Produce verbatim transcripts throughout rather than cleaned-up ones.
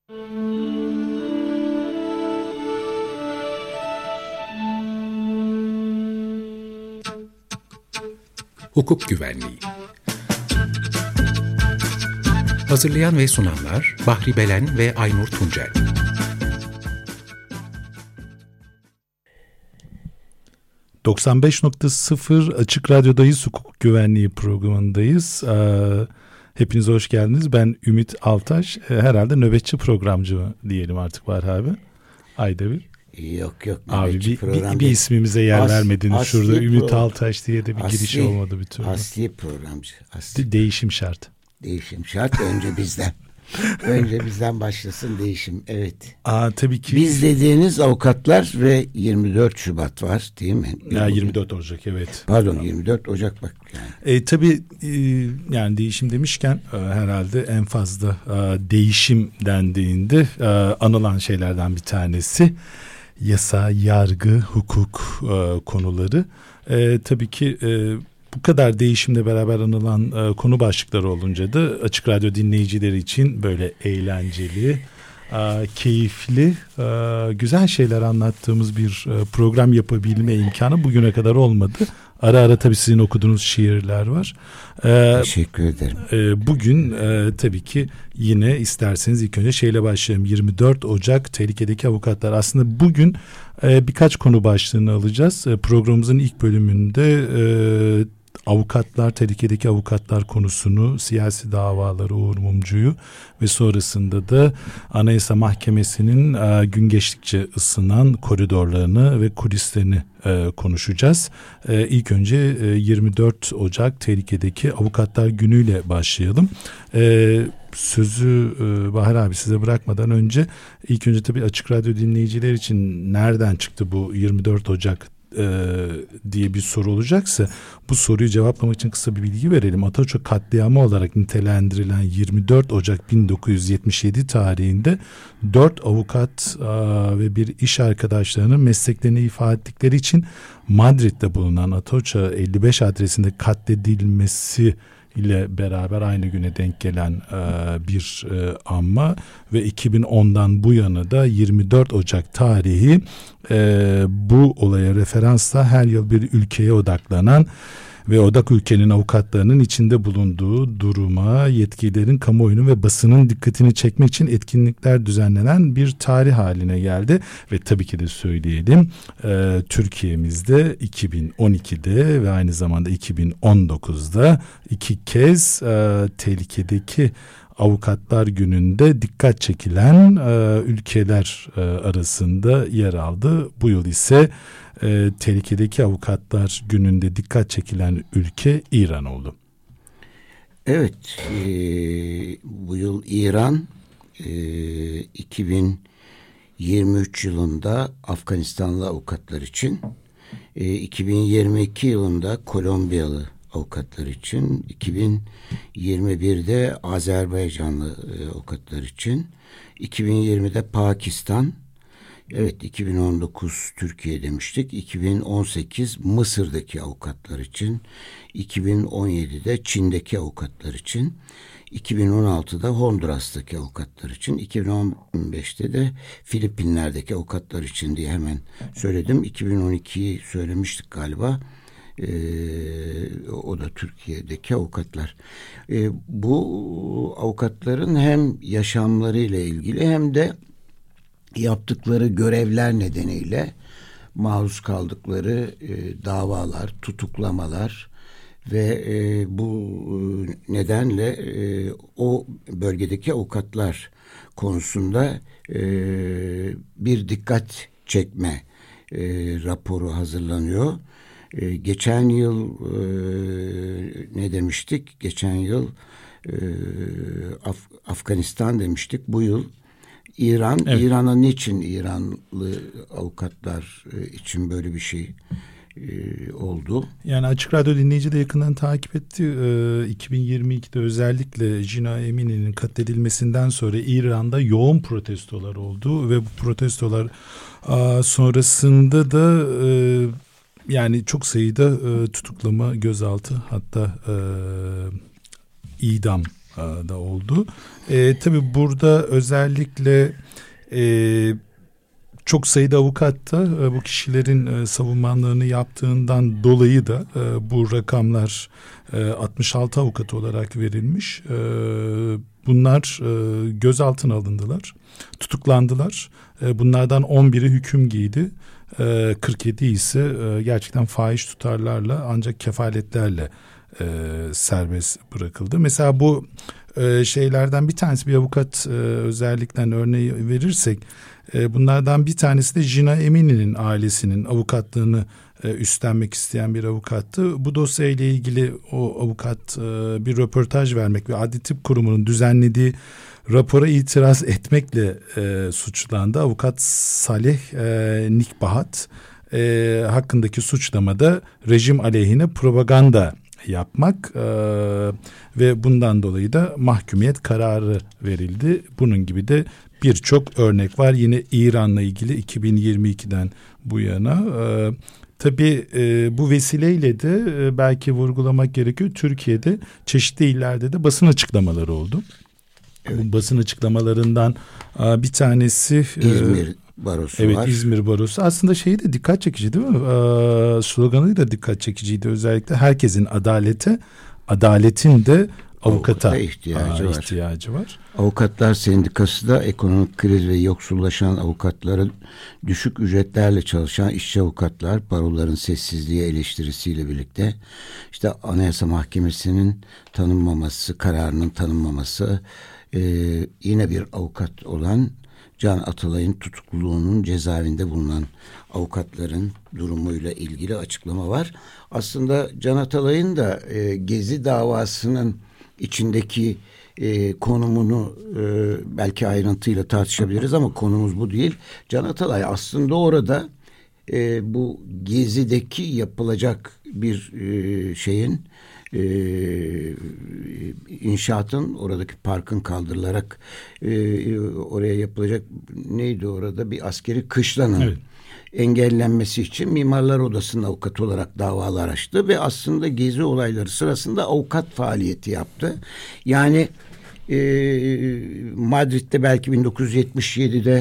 Hukuk Güvenliği. Hazırlayan ve sunanlar Bahri Belen ve Aynur Tuncel. doksan beş nokta sıfır Açık Radyo'dayız, hukuk güvenliği programındayız. Hepiniz hoş geldiniz. Ben Ümit Altaş. Herhalde nöbetçi programcı diyelim artık var abi. Ayda bir. Yok yok. Abi bir, bir, bir ismimize yer As, vermediniz. Şurada Ümit pro- Altaş diye de bir asli, giriş olmadı bir türlü. Asli programcı. Asli. Değişim şart. Değişim şart. Önce bizden. Önce bizden başlasın değişim. Evet. Aa, tabii ki. Biz dediğiniz avukatlar ve yirmi dört Şubat var değil mi? Ya yirmi dört Ocak evet. Pardon yirmi dört Ocak bak. Yani. E, tabii e, yani değişim demişken e, herhalde en fazla e, değişim dendiğinde e, anılan şeylerden bir tanesi yasa, yargı, hukuk e, konuları. E, tabii ki e, bu kadar değişimle beraber anılan e, konu başlıkları olunca da Açık Radyo dinleyicileri için böyle eğlenceli, e, keyifli, e, güzel şeyler anlattığımız bir e, program yapabilme imkanı bugüne kadar olmadı. Ara ara tabii sizin okuduğunuz şiirler var. Ee, Teşekkür ederim. E, bugün e, tabii ki yine isterseniz ilk önce şeyle başlayalım. yirmi dört Ocak tehlikedeki avukatlar. Aslında bugün e, birkaç konu başlığını alacağız. E, programımızın ilk bölümünde e, avukatlar, tehlikedeki avukatlar konusunu, siyasi davaları, Uğur Mumcu'yu ve sonrasında da Anayasa Mahkemesi'nin e, gün geçtikçe ısınan koridorlarını ve kulislerini e, konuşacağız. E, ilk önce e, yirmi dört Ocak tehlikedeki avukatlar günüyle başlayalım. E, sözü e, Bahar abi size bırakmadan önce ilk önce tabii Açık Radyo dinleyiciler için nereden çıktı bu yirmi dört Ocak Ee, diye bir soru olacaksa bu soruyu cevaplamak için kısa bir bilgi verelim. Ataço katliamı olarak nitelendirilen yirmi dört Ocak bin dokuz yüz yetmiş yedi tarihinde dört avukat aa, ve bir iş arkadaşlarının mesleklerini ifade ettikleri için Madrid'de bulunan Ataço elli beş adresinde katledilmesi ile beraber aynı güne denk gelen e, bir e, anma ve iki bin ondan bu yana da yirmi dört Ocak tarihi e, bu olaya referansla her yıl bir ülkeye odaklanan ve odak ülkenin avukatlarının içinde bulunduğu duruma yetkililerin, kamuoyunun ve basının dikkatini çekmek için etkinlikler düzenlenen bir tarih haline geldi. Ve tabii ki de söyleyelim e, Türkiye'mizde iki bin on ikide ve aynı zamanda iki bin on dokuzda iki kez e, tehlikedeki Avukatlar Günü'nde dikkat çekilen e, ülkeler e, arasında yer aldı. Bu yıl ise e, tehlikedeki Avukatlar Günü'nde dikkat çekilen ülke İran oldu. Evet, e, bu yıl İran e, iki bin yirmi üç yılında Afganistanlı avukatlar için, e, iki bin yirmi iki yılında Kolombiyalı avukatlar için, iki bin yirmi birde Azerbaycanlı e, avukatlar için, iki bin yirmide Pakistan, evet iki bin on dokuz Türkiye demiştik, iki bin on sekiz Mısır'daki avukatlar için, iki bin on yedide Çin'deki avukatlar için, iki bin on altıda Honduras'taki avukatlar için, iki bin on beşte de Filipinler'deki avukatlar için diye hemen söyledim. iki bin on ikiyi söylemiştik galiba. Ee, o da Türkiye'deki avukatlar. Ee, bu avukatların hem yaşamlarıyla ilgili hem de yaptıkları görevler nedeniyle maruz kaldıkları e, davalar, tutuklamalar ve e, bu nedenle e, o bölgedeki avukatlar konusunda e, bir dikkat çekme e, raporu hazırlanıyor. Ee, geçen yıl e, ne demiştik? Geçen yıl e, Af- Afganistan demiştik. Bu yıl İran. Evet. İran'a niçin İranlı avukatlar e, için böyle bir şey e, oldu? Yani Açık Radyo dinleyici de yakından takip etti. E, iki bin yirmi ikide özellikle Jina Emini'nin katledilmesinden sonra İran'da yoğun protestolar oldu ve bu protestolar a, sonrasında da e, yani çok sayıda e, tutuklama, gözaltı, hatta e, idam da oldu. E, tabii burada özellikle e, çok sayıda avukat da e, bu kişilerin e, savunmanlarını yaptığından dolayı da e, bu rakamlar e, altmış altı avukat olarak verilmiş. E, bunlar e, gözaltına alındılar, tutuklandılar. E, bunlardan on biri hüküm giydi. E, kırk yedi ise e, gerçekten fahiş tutarlarla ancak kefaletlerle e, serbest bırakıldı. Mesela bu e, şeylerden bir tanesi, bir avukat e, özellikle örneği verirsek, e, bunlardan bir tanesi de Jina Emini'nin ailesinin avukatlığını e, üstlenmek isteyen bir avukattı. Bu dosyayla ilgili o avukat e, bir röportaj vermek ve Adli Tıp Kurumu'nun düzenlediği rapora itiraz etmekle e, suçlandı. Avukat Salih e, Nikbahat e, hakkındaki suçlamada rejim aleyhine propaganda yapmak e, ve bundan dolayı da mahkumiyet kararı verildi. Bunun gibi de birçok örnek var. Yine İran'la ilgili iki bin yirmi ikiden bu yana. E, tabii e, bu vesileyle de e, belki vurgulamak gerekiyor. Türkiye'de çeşitli illerde de basın açıklamaları oldu. Evet. Bu basın açıklamalarından e, bir tanesi İzmir Barosu evet, var. Evet, İzmir Barosu. Aslında şeyi de dikkat çekici değil mi? Ee, sloganı da dikkat çekiciydi. Özellikle herkesin adalete, adaletin de avukata, avukata ihtiyacı, aa, var. ihtiyacı var. Avukatlar Sendikası da ekonomik kriz ve yoksullaşan avukatların, düşük ücretlerle çalışan işçi avukatlar, baroların sessizliği eleştirisiyle birlikte işte Anayasa Mahkemesi'nin tanınmaması, kararının tanınmaması, e, yine bir avukat olan Can Atalay'ın tutukluluğunun cezaevinde bulunan avukatların durumuyla ilgili açıklama var. Aslında Can Atalay'ın da e, Gezi davasının içindeki e, konumunu e, belki ayrıntıyla tartışabiliriz ama konumuz bu değil. Can Atalay aslında orada e, bu Gezi'deki yapılacak bir e, şeyin Ee, inşaatın, oradaki parkın kaldırılarak e, oraya yapılacak neydi orada bir askeri kışlanın evet. engellenmesi için Mimarlar Odası'nın avukatı olarak davalar açtı ve aslında Gezi olayları sırasında avukat faaliyeti yaptı. Yani e, Madrid'de belki bin dokuz yüz yetmiş yedide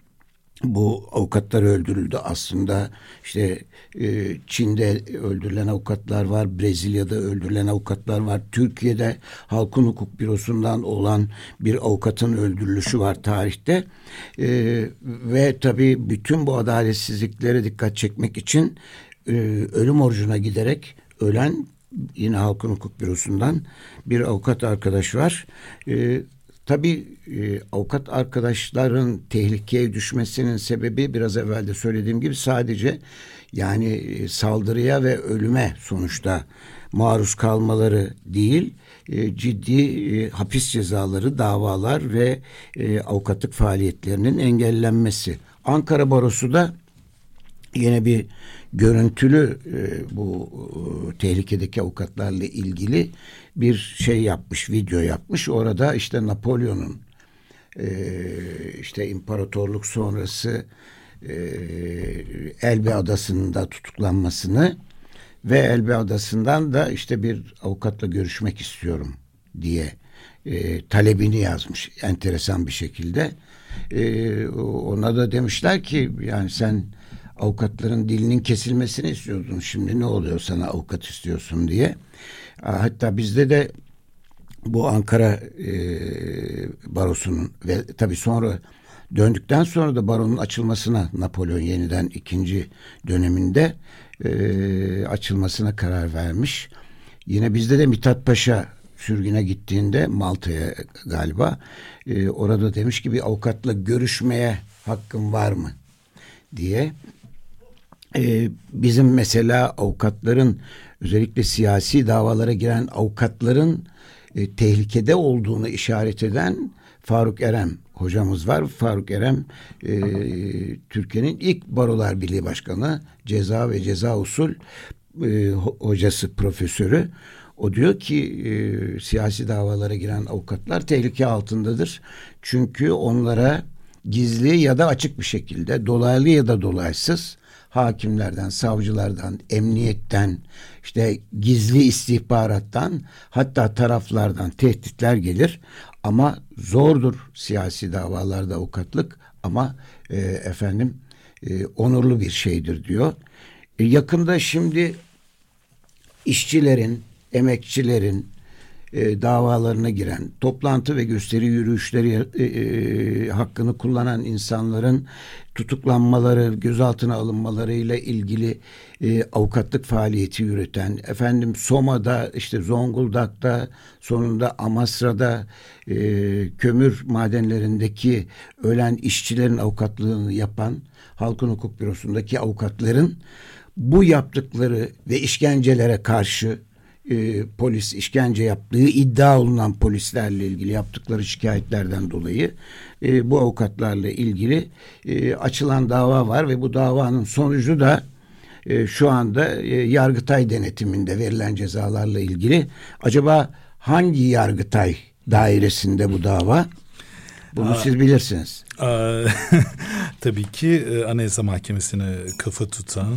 bu avukatlar öldürüldü. Aslında işte e, Çin'de öldürülen avukatlar var, Brezilya'da öldürülen avukatlar var, Türkiye'de Halkın Hukuk Bürosu'ndan olan bir avukatın öldürülüşü var tarihte. E, ve tabii bütün bu adaletsizliklere dikkat çekmek için e, ölüm orucuna giderek ölen yine Halkın Hukuk Bürosu'ndan bir avukat arkadaş var. E, Tabii e, avukat arkadaşların tehlikeye düşmesinin sebebi biraz evvel de söylediğim gibi sadece yani e, saldırıya ve ölüme sonuçta maruz kalmaları değil, e, ciddi e, hapis cezaları, davalar ve e, avukatlık faaliyetlerinin engellenmesi. Ankara Barosu da yine bir görüntülü e, bu e, tehlikedeki avukatlarla ilgili bir şey yapmış, video yapmış. Orada işte Napolyon'un e, işte imparatorluk sonrası e, Elbe Adası'nda tutuklanmasını ve Elbe Adası'ndan da işte bir avukatla görüşmek istiyorum diye e, talebini yazmış enteresan bir şekilde. E, ona da demişler ki yani sen avukatların dilinin kesilmesini istiyordun. Şimdi ne oluyor sana avukat istiyorsun diye. Hatta bizde de bu Ankara e, Barosu'nun ve tabii sonra döndükten sonra da baronun açılmasına Napolyon yeniden ikinci döneminde e, açılmasına karar vermiş. Yine bizde de Mithat Paşa sürgüne gittiğinde Malta'ya galiba e, orada demiş ki bir avukatla görüşmeye hakkın var mı diye. Ee, bizim mesela avukatların özellikle siyasi davalara giren avukatların e, tehlikede olduğunu işaret eden Faruk Erem hocamız var. Faruk Erem e, Türkiye'nin ilk Barolar Birliği Başkanı, ceza ve ceza usul e, hocası, profesörü. O diyor ki e, siyasi davalara giren avukatlar tehlike altındadır. Çünkü onlara gizli ya da açık bir şekilde, dolaylı ya da dolaysız hakimlerden, savcılardan, emniyetten, işte gizli istihbarattan, hatta taraflardan tehditler gelir. Ama zordur siyasi davalarda avukatlık, ama e, efendim e, onurlu bir şeydir diyor. E, yakında şimdi işçilerin, emekçilerin e, davalarına giren, toplantı ve gösteri yürüyüşleri e, e, hakkını kullanan insanların tutuklanmaları, gözaltına alınmalarıyla ilgili e, avukatlık faaliyeti yürüten, efendim Soma'da, işte Zonguldak'ta, sonunda Amasra'da e, kömür madenlerindeki ölen işçilerin avukatlığını yapan Halkın Hukuk Bürosu'ndaki avukatların bu yaptıkları ve işkencelere karşı e, polis işkence yaptığı iddia olunan polislerle ilgili yaptıkları şikayetlerden dolayı e, bu avukatlarla ilgili e, açılan dava var ve bu davanın sonucu da e, şu anda e, Yargıtay denetiminde verilen cezalarla ilgili. Acaba hangi Yargıtay dairesinde bu dava? Bunu Aa, siz bilirsiniz. Aa, tabii ki e, Anayasa Mahkemesi'ne kafa tutan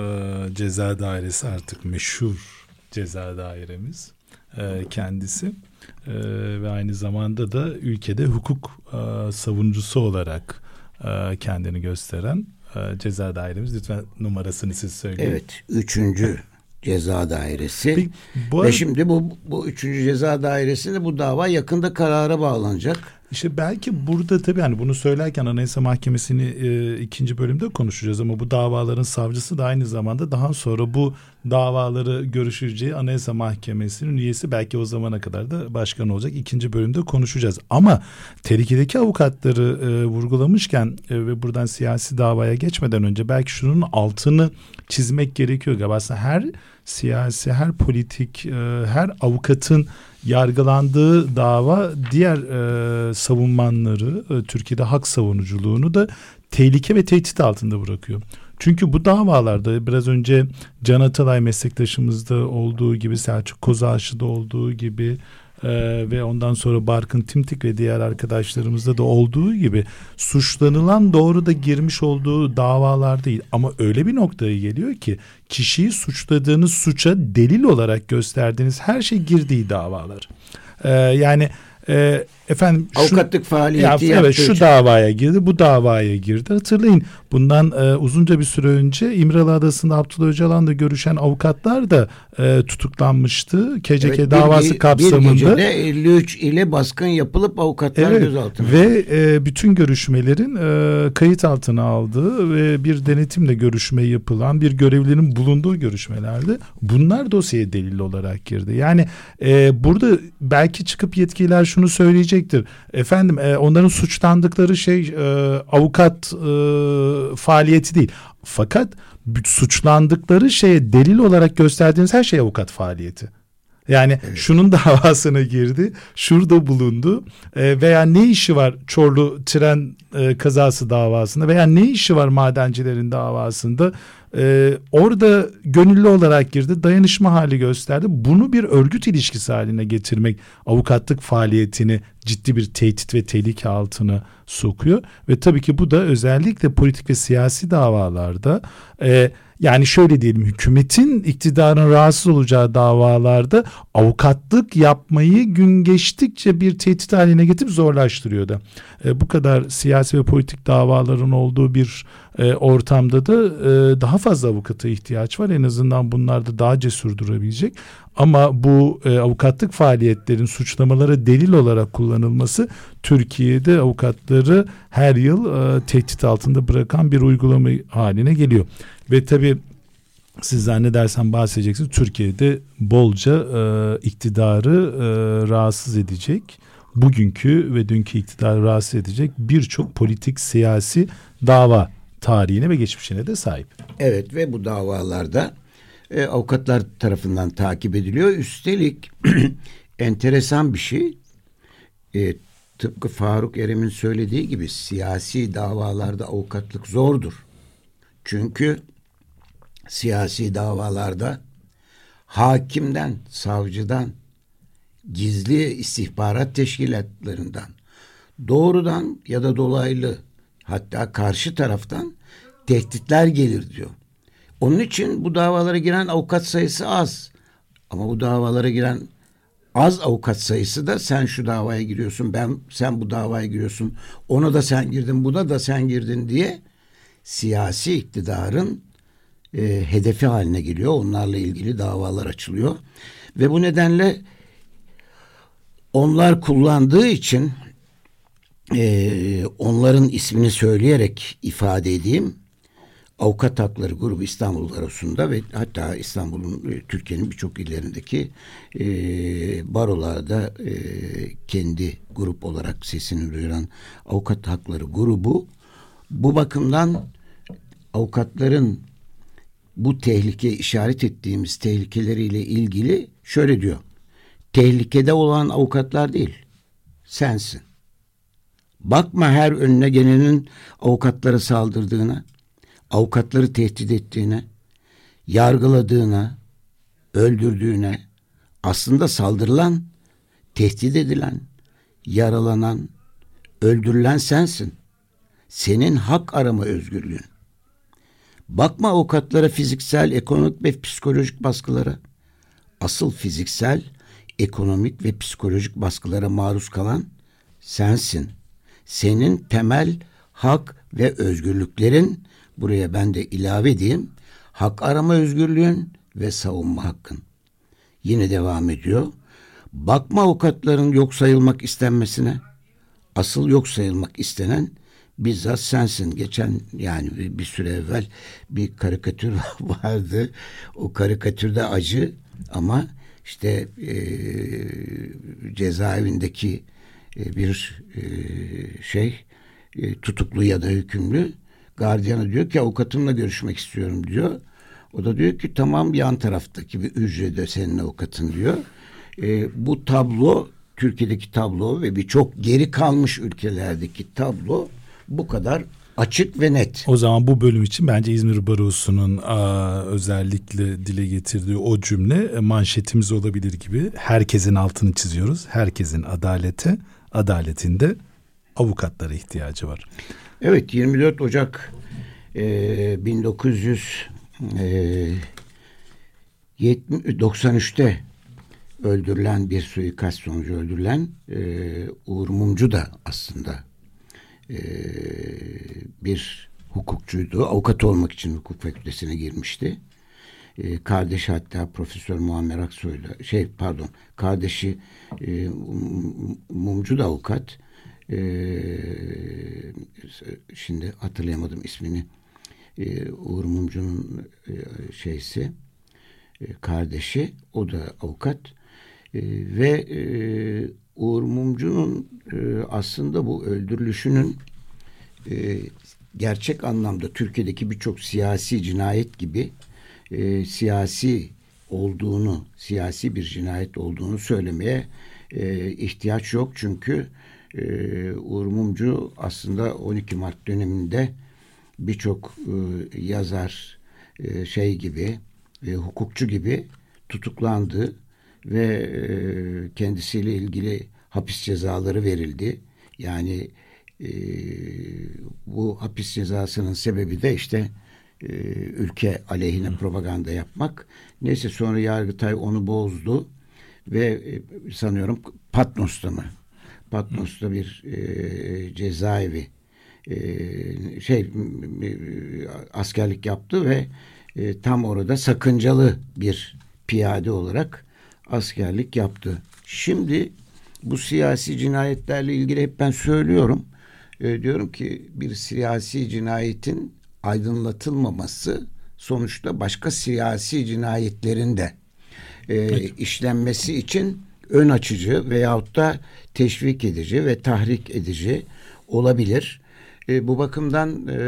e, ceza dairesi, artık meşhur ceza dairemiz e, kendisi e, ve aynı zamanda da ülkede hukuk e, savunucusu olarak e, kendini gösteren e, ceza dairemiz. Lütfen numarasını siz söyleyin. Evet, üçüncü ceza dairesi. Peki, bu ve arada, şimdi bu bu üçüncü ceza dairesinde bu dava yakında karara bağlanacak. İşte belki burada tabii hani bunu söylerken Anayasa Mahkemesi'ni e, ikinci bölümde konuşacağız, ama bu davaların savcısı da aynı zamanda daha sonra bu davaları görüşeceği Anayasa Mahkemesi'nin üyesi, belki o zamana kadar da başkan olacak. İkinci bölümde konuşacağız. Ama tehlikedeki avukatları e, vurgulamışken e, ve buradan siyasi davaya geçmeden önce belki şunun altını çizmek gerekiyor galiba. Aslında her siyasi, her politik, e, her avukatın yargılandığı dava diğer e, savunmanları, e, Türkiye'de hak savunuculuğunu da tehlike ve tehdit altında bırakıyor. Çünkü bu davalarda biraz önce Can Atalay meslektaşımızda olduğu gibi, Selçuk Kozağaçı'da olduğu gibi e, ve ondan sonra Barkın Timtik ve diğer arkadaşlarımızda da olduğu gibi suçlanılan doğru da girmiş olduğu davalar değil. Ama öyle bir noktaya geliyor ki kişiyi suçladığınız suça delil olarak gösterdiğiniz her şey girdiği davalar. E, yani e, efendim şu, avukatlık faaliyeti ya, evet, şu davaya girdi, bu davaya girdi. Hatırlayın, bundan e, uzunca bir süre önce İmralı Adası'nda Abdullah Öcalan'la görüşen avukatlar da e, tutuklanmıştı. K C K evet, davası bir, kapsamında. Bir gecede elli üç ile baskın yapılıp avukatlar evet, gözaltına. Ve e, bütün görüşmelerin e, kayıt altına aldığı ve bir denetimle görüşme yapılan bir görevlinin bulunduğu görüşmelerde bunlar dosyaya delil olarak girdi. Yani e, burada belki çıkıp yetkililer şunu söyleyecek. Efendim e, onların suçlandıkları şey e, avukat e, faaliyeti değil. Fakat suçlandıkları şeye delil olarak gösterdiğiniz her şey avukat faaliyeti. Yani evet, şunun davasına girdi, şurada bulundu e, veya ne işi var Çorlu tren e, kazası davasında veya ne işi var madencilerin davasında, e, orada gönüllü olarak girdi, dayanışma hali gösterdi. Bunu bir örgüt ilişkisi haline getirmek avukatlık faaliyetini ciddi bir tehdit ve tehlike altına sokuyor ve tabii ki bu da özellikle politik ve siyasi davalarda e, yani şöyle diyelim, hükümetin, iktidarın rahatsız olacağı davalarda avukatlık yapmayı gün geçtikçe bir tehdit haline getirip zorlaştırıyor da. E, bu kadar siyasi ve politik davaların olduğu bir e, ortamda da e, daha fazla avukata ihtiyaç var. En azından bunlarda daha cesur durabilecek. Ama bu e, avukatlık faaliyetlerin suçlamalara delil olarak kullanılması Türkiye'de avukatları her yıl e, tehdit altında bırakan bir uygulama haline geliyor. Ve tabii siz zannedersem bahsedeceksiniz, Türkiye'de bolca e, iktidarı e, rahatsız edecek, bugünkü ve dünkü iktidarı rahatsız edecek birçok politik siyasi dava tarihine ve geçmişine de sahip. Evet, ve bu davalarda e, avukatlar tarafından takip ediliyor. Üstelik enteresan bir şey, e, tıpkı Faruk Erem'in söylediği gibi siyasi davalarda avukatlık zordur. Çünkü siyasi davalarda hakimden, savcıdan, gizli istihbarat teşkilatlarından doğrudan ya da dolaylı Hatta karşı taraftan tehditler gelir diyor. Onun için bu davalara giren avukat sayısı az. Ama bu davalara giren az avukat sayısı da sen şu davaya giriyorsun, ben sen bu davaya giriyorsun, ona da sen girdin, buna da sen girdin diye siyasi iktidarın e, hedefi haline geliyor. Onlarla ilgili davalar açılıyor. Ve bu nedenle onlar kullandığı için e, onların ismini söyleyerek ifade edeyim. Avukat Hakları Grubu İstanbul Barosu'nda ve hatta İstanbul'un, Türkiye'nin birçok illerindeki e, barolarda e, kendi grup olarak sesini duyuran Avukat Hakları Grubu bu bakımdan avukatların bu tehlikeye işaret ettiğimiz tehlikeleriyle ilgili şöyle diyor. Tehlikede olan avukatlar değil, sensin. Bakma her önüne gelenin avukatlara saldırdığına, avukatları tehdit ettiğine, yargıladığına, öldürdüğüne. Aslında saldırılan, tehdit edilen, yaralanan, öldürülen sensin. Senin hak arama özgürlüğün. Bakma avukatlara fiziksel, ekonomik ve psikolojik baskılara. Asıl fiziksel, ekonomik ve psikolojik baskılara maruz kalan sensin. Senin temel hak ve özgürlüklerin, buraya ben de ilave edeyim, hak arama özgürlüğün ve savunma hakkın. Yine devam ediyor. Bakma avukatların yok sayılmak istenmesine. Asıl yok sayılmak istenen bizzat sensin. Geçen yani bir süre evvel bir karikatür vardı. O karikatürde acı ama işte e, cezaevindeki e, bir e, şey e, tutuklu ya da hükümlü gardiyana diyor ki avukatımla görüşmek istiyorum diyor. O da diyor ki tamam, yan taraftaki bir hücrede senin avukatın diyor. E, bu tablo, Türkiye'deki tablo ve birçok geri kalmış ülkelerdeki tablo bu kadar açık ve net. O zaman bu bölüm için bence İzmir Barosu'nun aa, özellikle dile getirdiği o cümle manşetimiz olabilir gibi. Herkesin altını çiziyoruz. Herkesin adalete, adaletinde avukatlara ihtiyacı var. Evet, yirmi dört Ocak e, bin dokuz yüz doksan üçte öldürülen, bir suikast sonucu öldürülen e, Uğur Mumcu da aslında e, bir hukukçuydu. Avukat olmak için hukuk fakültesine girmişti. E, kardeşi hatta Profesör Muammer Aksoy'la şey pardon kardeşi e, Mumcu da avukat. Ee, şimdi hatırlayamadım ismini. Ee, Uğur Mumcu'nun e, şeysi e, kardeşi, o da avukat e, ve e, Uğur Mumcu'nun e, aslında bu öldürülüşünün e, gerçek anlamda Türkiye'deki birçok siyasi cinayet gibi e, siyasi olduğunu, siyasi bir cinayet olduğunu söylemeye e, ihtiyaç yok. Çünkü Ee, Uğur Mumcu aslında on iki Mart döneminde birçok e, yazar e, şey gibi e, hukukçu gibi tutuklandı ve e, kendisiyle ilgili hapis cezaları verildi. Yani e, bu hapis cezasının sebebi de işte e, ülke aleyhine propaganda yapmak. Neyse, sonra Yargıtay onu bozdu ve e, sanıyorum Patmos'ta mı? Patmos'ta bir e, cezaevi e, şey e, askerlik yaptı ve e, tam orada sakıncalı bir piyade olarak askerlik yaptı. Şimdi bu siyasi cinayetlerle ilgili hep ben söylüyorum. E, diyorum ki bir siyasi cinayetin aydınlatılmaması sonuçta başka siyasi cinayetlerin de e, evet. işlenmesi için ön açıcı veyahut da teşvik edici ve tahrik edici olabilir. E, bu bakımdan e,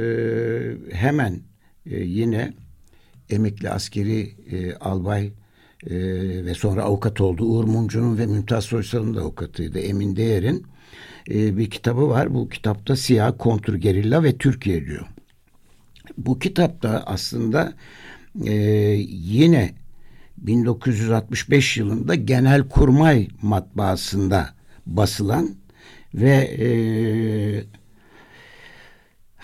hemen e, yine emekli askeri e, albay e, ve sonra avukat oldu Uğur Mumcu'nun ve Mümtaz Soysal'ın da avukatıydı Emin Değer'in e, bir kitabı var. Bu kitapta Siyah, Kontrgerilla ve Türkiye diyor. Bu kitapta aslında e, yine bin dokuz yüz altmış beş yılında Genelkurmay matbaasında basılan ve e,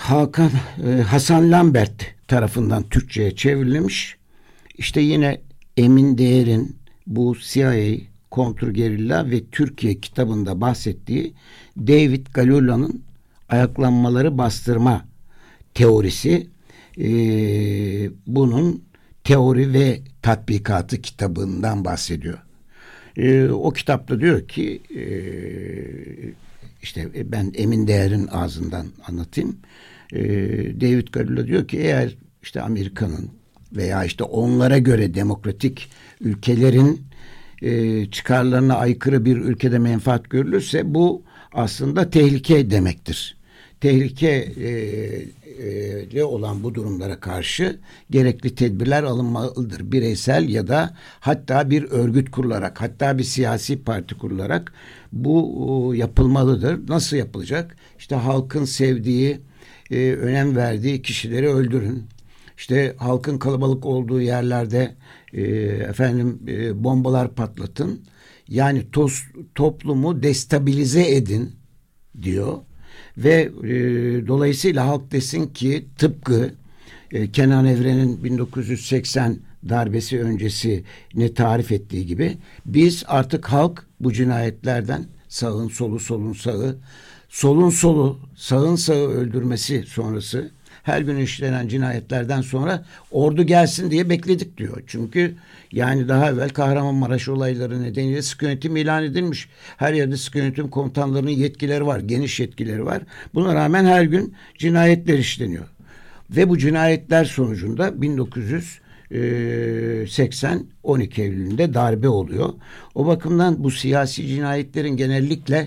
Hakan e, Hasan Lambert tarafından Türkçe'ye çevrilmiş. İşte yine Emin Değer'in bu C I A, kontrgerilla ve Türkiye kitabında bahsettiği David Galula'nın ayaklanmaları bastırma teorisi, e, bunun teori ve tatbikatı kitabından bahsediyor. E, o kitapta diyor ki e, işte ben Emin Değer'in ağzından anlatayım. E, David Galula diyor ki eğer işte Amerika'nın veya işte onlara göre demokratik ülkelerin e, çıkarlarına aykırı bir ülkede menfaat görülürse bu aslında tehlike demektir. Tehlikeli olan bu durumlara karşı gerekli tedbirler alınmalıdır. Bireysel ya da hatta bir örgüt kurularak, hatta bir siyasi parti kurularak bu yapılmalıdır. Nasıl yapılacak? İşte halkın sevdiği, önem verdiği kişileri öldürün. İşte halkın kalabalık olduğu yerlerde efendim bombalar patlatın. Yani toz, toplumu destabilize edin diyor. Ve e, dolayısıyla halk desin ki tıpkı e, Kenan Evren'in bin dokuz yüz seksen darbesi öncesi ne tarif ettiği gibi biz artık halk bu cinayetlerden sağın solu solun sağı, solun solu sağın sağı öldürmesi sonrası her gün işlenen cinayetlerden sonra ordu gelsin diye bekledik diyor. Çünkü yani daha evvel Kahramanmaraş olayları nedeniyle sıkı yönetim ilan edilmiş. Her yerde sıkı yönetim komutanlarının yetkileri var, geniş yetkileri var. Buna rağmen her gün cinayetler işleniyor. Ve bu cinayetler sonucunda bin dokuz yüz seksen on iki Eylül'ünde darbe oluyor. O bakımdan bu siyasi cinayetlerin genellikle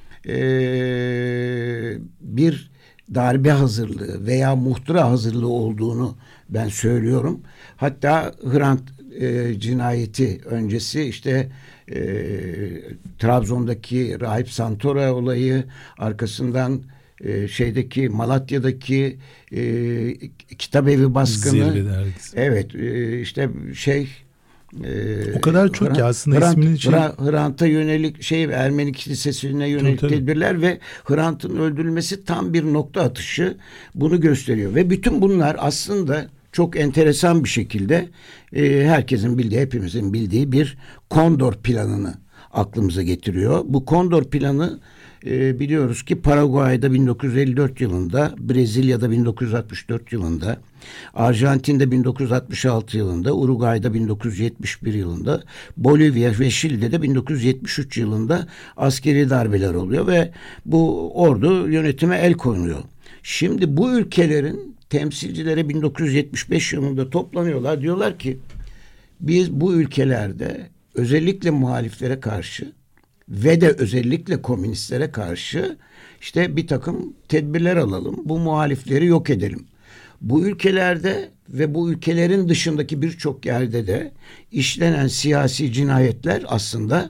ee, bir darbe hazırlığı veya muhtıra hazırlığı olduğunu ben söylüyorum. Hatta Hrant e, cinayeti öncesi işte e, Trabzon'daki Rahip Santora olayı, arkasından e, şeydeki Malatya'daki e, kitabevi baskını, evet e, işte şey Ee, o kadar çok Hrant, ki aslında Hrant, isminin şey... Hrant'a yönelik şey Ermeni kilisesine yönelik tabii, tabii. tedbirler ve Hrant'ın öldürülmesi tam bir nokta atışı bunu gösteriyor. Ve bütün bunlar aslında çok enteresan bir şekilde e, herkesin bildiği, hepimizin bildiği bir Kondor planını aklımıza getiriyor. Bu Kondor planı e, biliyoruz ki Paraguay'da bin dokuz yüz elli dört yılında, Brezilya'da bin dokuz yüz altmış dört yılında, Arjantin'de bin dokuz yüz altmış altı yılında, Uruguay'da bin dokuz yüz yetmiş bir yılında, Bolivya ve Şili'de bin dokuz yüz yetmiş üç yılında askeri darbeler oluyor ve bu ordu yönetime el koyuyor. Şimdi bu ülkelerin temsilcileri bin dokuz yüz yetmiş beş yılında toplanıyorlar. Diyorlar ki biz bu ülkelerde özellikle muhaliflere karşı ve de özellikle komünistlere karşı işte bir takım tedbirler alalım. Bu muhalifleri yok edelim. Bu ülkelerde ve bu ülkelerin dışındaki birçok yerde de işlenen siyasi cinayetler aslında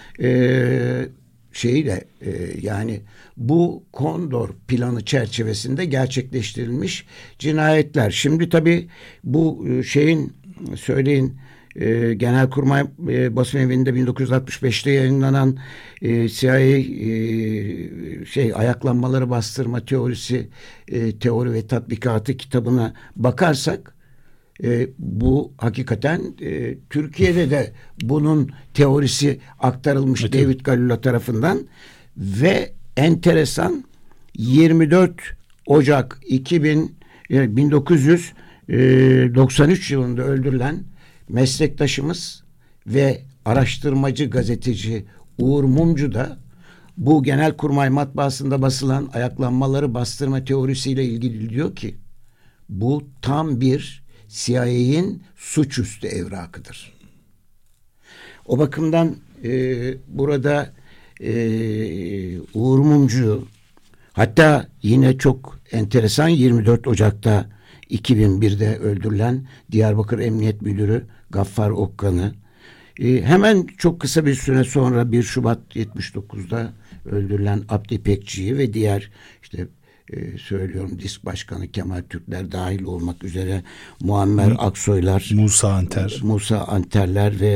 e, şeyle e, yani bu Kondor planı çerçevesinde gerçekleştirilmiş cinayetler. Şimdi tabii bu şeyin söyleyin e, Genelkurmay e, basın evinde bin dokuz yüz altmış beşte yayınlanan e, C I A e, şey ayaklanmaları bastırma teorisi e, teori ve tatbikatı kitabına bakarsak e, bu hakikaten e, Türkiye'de de bunun teorisi aktarılmış evet. David Galula tarafından ve enteresan yirmi dört Ocak iki bin bin dokuz yüz doksan üç yılında öldürülen meslektaşımız ve araştırmacı gazeteci Uğur Mumcu da bu Genelkurmay matbaasında basılan ayaklanmaları bastırma teorisiyle ilgili diyor ki bu tam bir C I A'nin suçüstü evrakıdır. O bakımdan e, burada e, Uğur Mumcu, hatta yine çok enteresan yirmi dört Ocak'ta iki bin birde öldürülen Diyarbakır Emniyet Müdürü Gaffar Okkan'ı, e, hemen çok kısa bir süre sonra bir Şubat yetmiş dokuzda öldürülen Abdi İpekçi'yi ve diğer işte e, söylüyorum. Disk Başkanı Kemal Türkler dahil olmak üzere Muammer Hı, Aksoylar, Musa Anter, Musa Anterler ve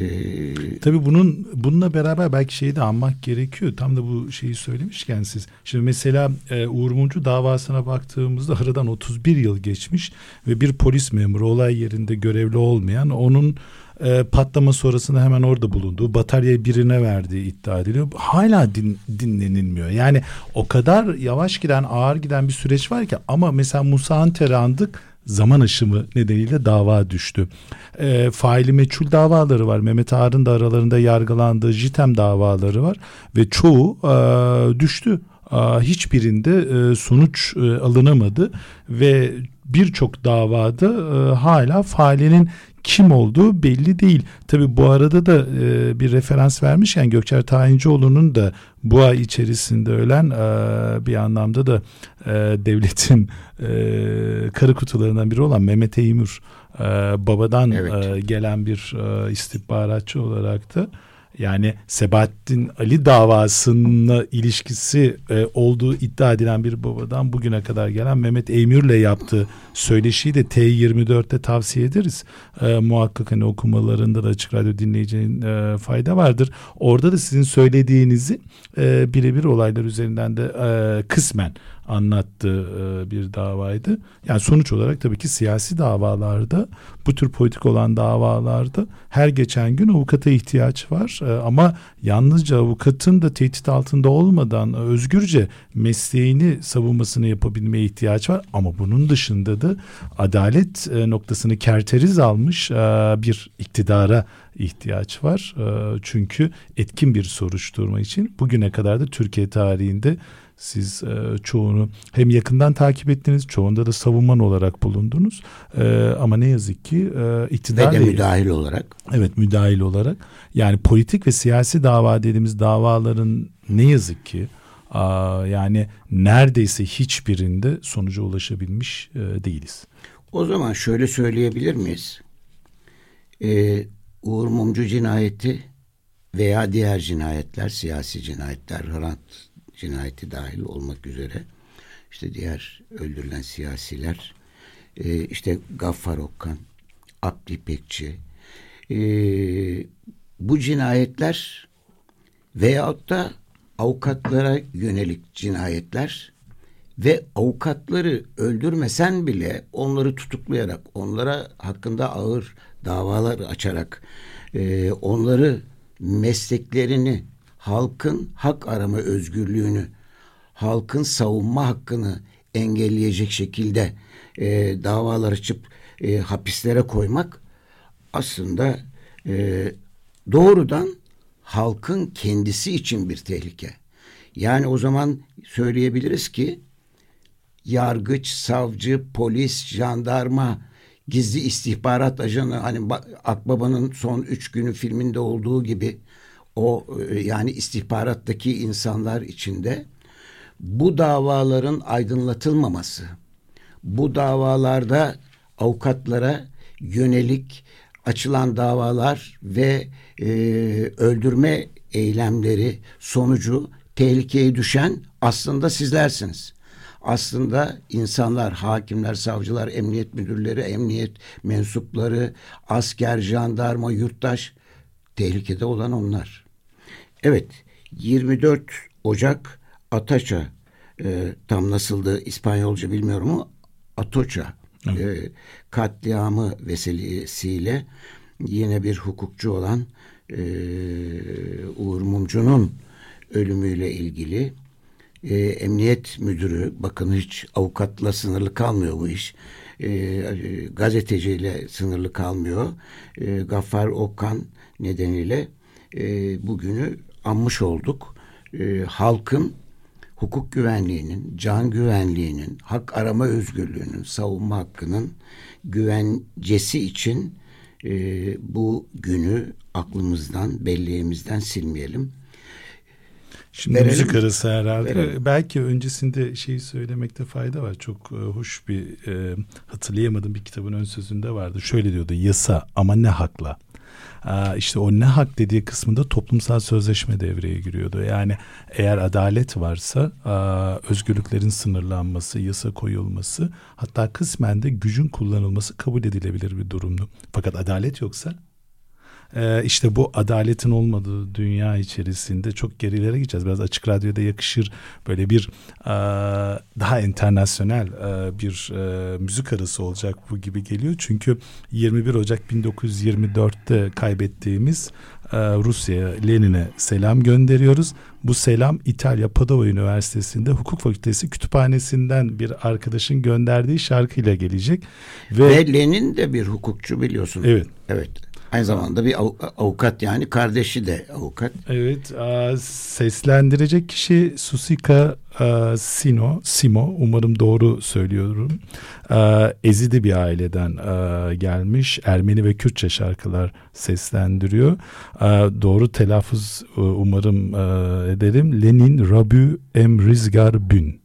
e, tabii bunun bununla beraber belki şeyi de anmak gerekiyor. Tam da bu şeyi söylemişken siz. Şimdi mesela e, Uğur Mumcu davasına baktığımızda aradan otuz bir yıl geçmiş ve bir polis memuru olay yerinde görevli olmayan, onun E, patlama sonrasında hemen orada bulunduğu, bataryayı birine verdiği iddia ediliyor. Hala din, dinlenilmiyor. Yani o kadar yavaş giden, ağır giden bir süreç var ki, ama mesela Musa Anter'i andık, zaman aşımı nedeniyle dava düştü. E, faili meçhul davaları var. Mehmet Ağar'ın da aralarında yargılandığı JITEM davaları var ve çoğu e, düştü. E, hiçbirinde e, sonuç e, alınamadı ve birçok davada e, hala failinin kim olduğu belli değil. Tabii bu arada da e, bir referans vermişken Gökçer Tayincioğlu'nun da bu ay içerisinde ölen e, bir anlamda da e, devletin e, karı kutularından biri olan Mehmet Eymür e, babadan evet. e, gelen bir e, istihbaratçı olarak da, yani Sebahattin Ali davasına ilişkisi e, olduğu iddia edilen bir babadan bugüne kadar gelen Mehmet Eymür'le yaptığı söyleşiyi de T yirmi dörtte tavsiye ederiz. E, muhakkak hani okumalarında da Açık Radyo dinleyeceğin e, fayda vardır. Orada da sizin söylediğinizi e, birebir olaylar üzerinden de e, kısmen anlattığı e, bir davaydı. Yani sonuç olarak tabii ki siyasi davalarda, bu tür politik olan davalarda her geçen gün avukata ihtiyaç var. E, ama yalnızca avukatın da tehdit altında olmadan özgürce mesleğini savunmasını yapabilmeye ihtiyaç var. Ama bunun dışında da adalet e, noktasını kerteriz almış e, bir iktidara ihtiyaç var. E, çünkü etkin bir soruşturma için bugüne kadar da Türkiye tarihinde siz e, çoğunu hem yakından takip ettiniz, çoğunda da savunman olarak bulundunuz. E, ama ne yazık ki e, iktidar ve de müdahil olarak. Evet, müdahil olarak. Yani politik ve siyasi dava dediğimiz davaların ne yazık ki a, yani neredeyse hiçbirinde sonuca ulaşabilmiş e, değiliz. O zaman şöyle söyleyebilir miyiz? Ee, Uğur Mumcu cinayeti veya diğer cinayetler, siyasi cinayetler, Hrant cinayeti dahil olmak üzere, işte diğer öldürülen siyasiler, e, işte Gaffar Okkan, Abdi İpekçi, e, bu cinayetler veyahut da avukatlara yönelik cinayetler ve avukatları öldürmesen bile onları tutuklayarak, onlara hakkında ağır davalar açarak, e, onları mesleklerini, halkın hak arama özgürlüğünü, halkın savunma hakkını engelleyecek şekilde e, davalar açıp e, hapislere koymak aslında e, doğrudan halkın kendisi için bir tehlike. Yani o zaman söyleyebiliriz ki yargıç, savcı, polis, jandarma, gizli istihbarat ajanı, hani Akbaba'nın son üç günü filminde olduğu gibi, o yani istihbarattaki insanlar içinde bu davaların aydınlatılmaması, bu davalarda avukatlara yönelik açılan davalar ve e, öldürme eylemleri sonucu tehlikeye düşen aslında sizlersiniz. Aslında insanlar, hakimler, savcılar, emniyet müdürleri, emniyet mensupları, asker, jandarma, yurttaş, tehlikede olan onlar. Evet, yirmi dört Ocak Ataça, e, tam nasıldı İspanyolca bilmiyorum ama Atocha e, katliamı vesilesiyle yine bir hukukçu olan e, Uğur Mumcu'nun ölümüyle ilgili e, emniyet müdürü, bakın hiç avukatla sınırlı kalmıyor bu iş, e, gazeteciyle sınırlı kalmıyor, e, Gaffar Okkan nedeniyle e, bugünü anmış olduk. E, halkın hukuk güvenliğinin, can güvenliğinin, hak arama özgürlüğünün, savunma hakkının güvencesi için e, bu günü aklımızdan, belleğimizden silmeyelim. Şimdi verelim, müzik arası herhalde. Verelim. Belki öncesinde şeyi söylemekte fayda var. Çok e, hoş bir e, hatırlayamadığım bir kitabın ön sözünde vardı. Şöyle diyordu: yasa ama ne hakla? işte o ne hak dediği kısmında toplumsal sözleşme devreye giriyordu. Yani eğer adalet varsa özgürlüklerin sınırlanması, yasa koyulması, hatta kısmen de gücün kullanılması kabul edilebilir bir durumdu. Fakat adalet yoksa Ee, işte bu adaletin olmadığı dünya içerisinde çok gerilere gideceğiz. Biraz Açık Radyo'da yakışır böyle bir e, daha internasyonel e, bir e, müzik arası olacak bu gibi geliyor. Çünkü yirmi bir Ocak bin dokuz yüz yirmi dörtte kaybettiğimiz e, Rusya'ya, Lenin'e selam gönderiyoruz. Bu selam İtalya Padova Üniversitesi'nde Hukuk Fakültesi kütüphanesinden bir arkadaşın gönderdiği şarkıyla gelecek. Ve, Ve Lenin de bir hukukçu biliyorsun. Evet. Evet. Aynı zamanda bir avukat, yani kardeşi de avukat. Evet, seslendirecek kişi Susika Sino, Simo, umarım doğru söylüyorum. Ezidi bir aileden gelmiş, Ermeni ve Kürtçe şarkılar seslendiriyor. Doğru telaffuz umarım ederim. Lenin Rabü Emrizgar Bün.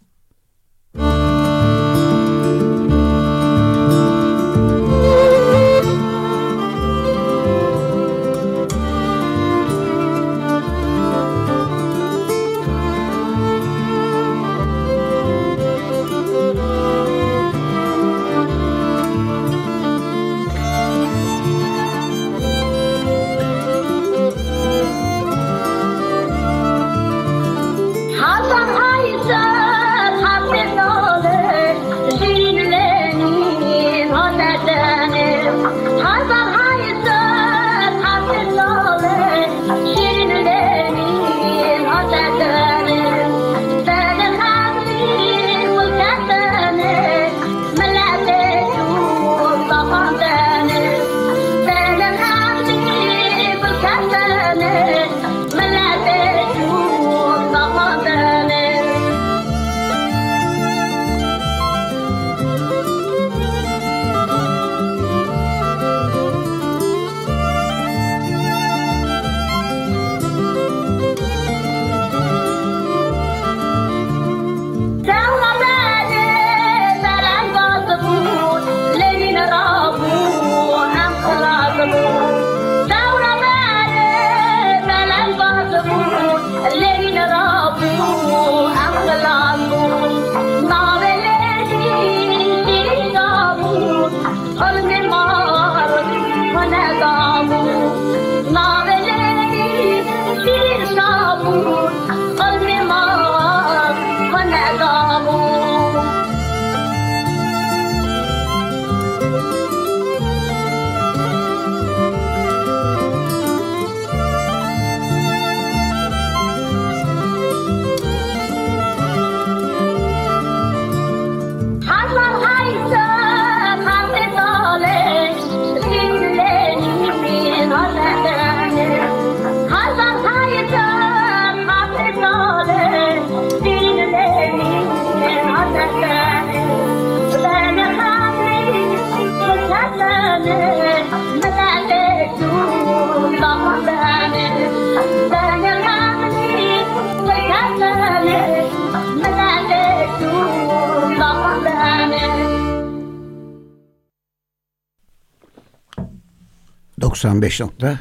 doksan beş nokta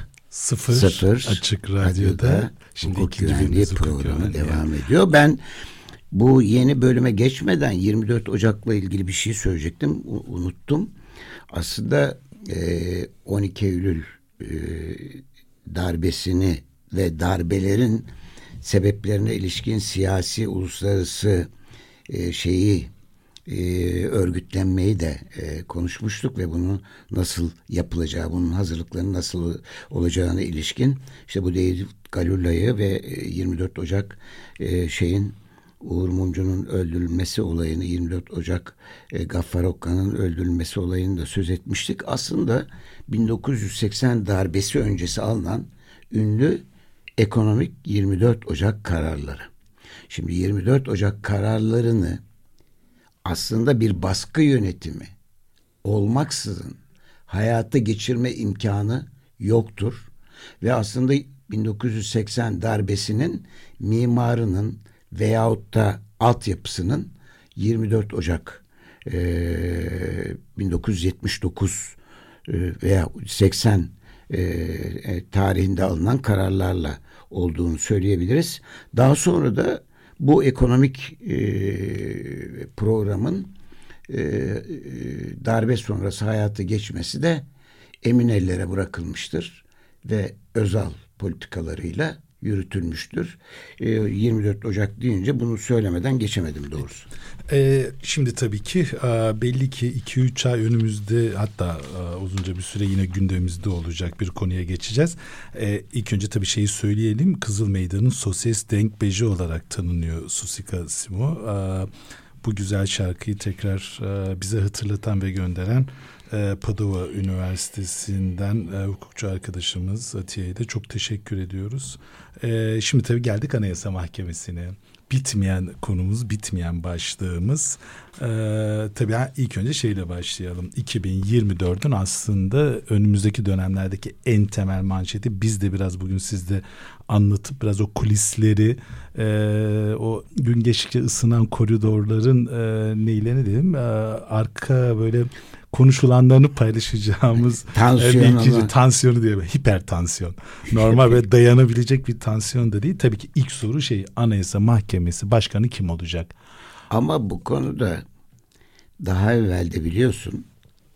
sıfır Açık Radyo'da şimdi hukuk güvenliği programı devam ediyor. Ben bu yeni bölüme geçmeden yirmi dört Ocak'la ilgili bir şey söyleyecektim. Unuttum. Aslında on iki Eylül darbesini ve darbelerin sebeplerine ilişkin siyasi, uluslararası şeyi e, örgütlenmeyi de e, konuşmuştuk ve bunun nasıl yapılacağı, bunun hazırlıklarının nasıl olacağına ilişkin işte bu David Galula'yı ve yirmi dört Ocak e, şeyin Uğur Mumcu'nun öldürülmesi olayını, yirmi dört Ocak e, Gaffar Okkan'ın öldürülmesi olayını da söz etmiştik. Aslında bin dokuz yüz seksen darbesi öncesi alınan ünlü ekonomik yirmi dört Ocak kararları. Şimdi yirmi dört Ocak kararlarını aslında bir baskı yönetimi olmaksızın hayata geçirme imkanı yoktur. Ve aslında bin dokuz yüz seksen darbesinin mimarının veyahut da altyapısının yirmi dört Ocak e, bin dokuz yüz yetmiş dokuz e, veya seksen e, e, tarihinde alınan kararlarla olduğunu söyleyebiliriz. Daha sonra da bu ekonomik e, programın e, e, darbe sonrası hayata geçmesi de emin ellere bırakılmıştır ve Özal politikalarıyla yürütülmüştür. E, yirmi dört Ocak deyince bunu söylemeden geçemedim doğrusu. Ee, şimdi tabii ki e, belli ki iki üç ay önümüzde, hatta e, uzunca bir süre yine gündemimizde olacak bir konuya geçeceğiz. E, ilk önce tabii şeyi söyleyelim. Kızıl Meydan'ın Sosyalist Denkbeji olarak tanınıyor Susika Simo. E, bu güzel şarkıyı tekrar e, bize hatırlatan ve gönderen e, Padova Üniversitesi'nden e, hukukçu arkadaşımız Atiye'ye de çok teşekkür ediyoruz. E, şimdi tabii geldik Anayasa Mahkemesi'ne. Bitmeyen konumuz, bitmeyen başlığımız. Ee, tabii ilk önce şeyle başlayalım. iki bin yirmi dördün aslında önümüzdeki dönemlerdeki en temel manşeti, biz de biraz bugün sizde anlatıp biraz o kulisleri, e, o gün geçtikçe ısınan koridorların e, neylerini diyeyim, e, arka böyle konuşulanlarını paylaşacağımız tansiyon, bir ikinci, tansiyonu diye, hipertansiyon. Normal ve dayanabilecek bir tansiyon da değil. Tabii ki ilk soru şey, Anayasa Mahkemesi Başkanı kim olacak? Ama bu konuda daha evvel de biliyorsun,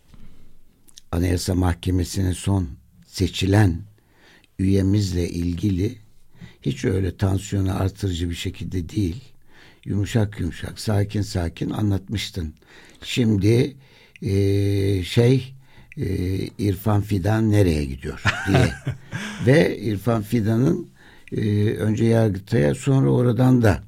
Anayasa Mahkemesi'nin son seçilen üyemizle ilgili hiç öyle tansiyonu artırıcı bir şekilde değil, yumuşak yumuşak, sakin sakin anlatmıştın. Şimdi Ee, şey e, İrfan Fidan nereye gidiyor diye ve İrfan Fidan'ın e, önce Yargıtay'a, sonra oradan da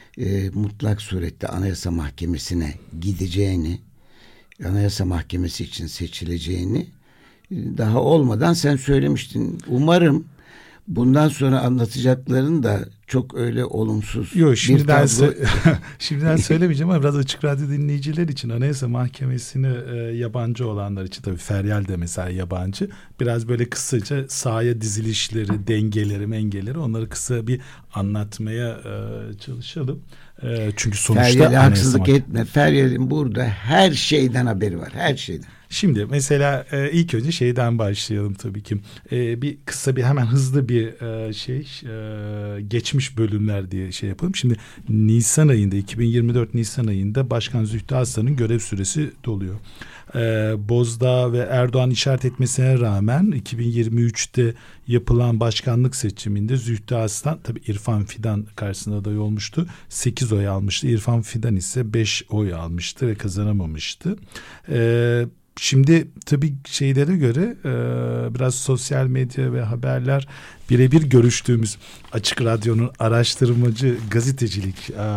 e, mutlak surette Anayasa Mahkemesi'ne gideceğini, Anayasa Mahkemesi için seçileceğini e, daha olmadan sen söylemiştin. Umarım bundan sonra anlatacakların da çok öyle olumsuz. Yok, şimdiden, bir tablo... şimdiden söylemeyeceğim ama biraz Açık Radyo dinleyiciler için, Anayasa Mahkemesi'ne e, yabancı olanlar için, tabii Feryal de mesela yabancı, biraz böyle kısaca sahaya dizilişleri, dengeleri, mengeleri, onları kısa bir anlatmaya e, çalışalım. E, çünkü sonuçta Feryal'e haksızlık Mahkemesi... etme. Feryal'in burada her şeyden haberi var. Her şeyden. Şimdi mesela e, ilk önce şeyden başlayalım tabii ki. E, bir kısa bir hemen hızlı bir e, şey e, geçmiş bölümler diye şey yapalım. Şimdi Nisan ayında, iki bin yirmi dört Nisan ayında Başkan Zühtü Aslan'ın görev süresi doluyor. E, Bozdağ ve Erdoğan işaret etmesine rağmen iki bin yirmi üçte yapılan başkanlık seçiminde Zühtü Aslan, tabii İrfan Fidan karşısında aday olmuştu. sekiz oy almıştı. İrfan Fidan ise beş oy almıştı ve kazanamamıştı. E, Şimdi tabii şeylere göre e, biraz sosyal medya ve haberler, birebir görüştüğümüz Açık Radyo'nun araştırmacı gazetecilik e,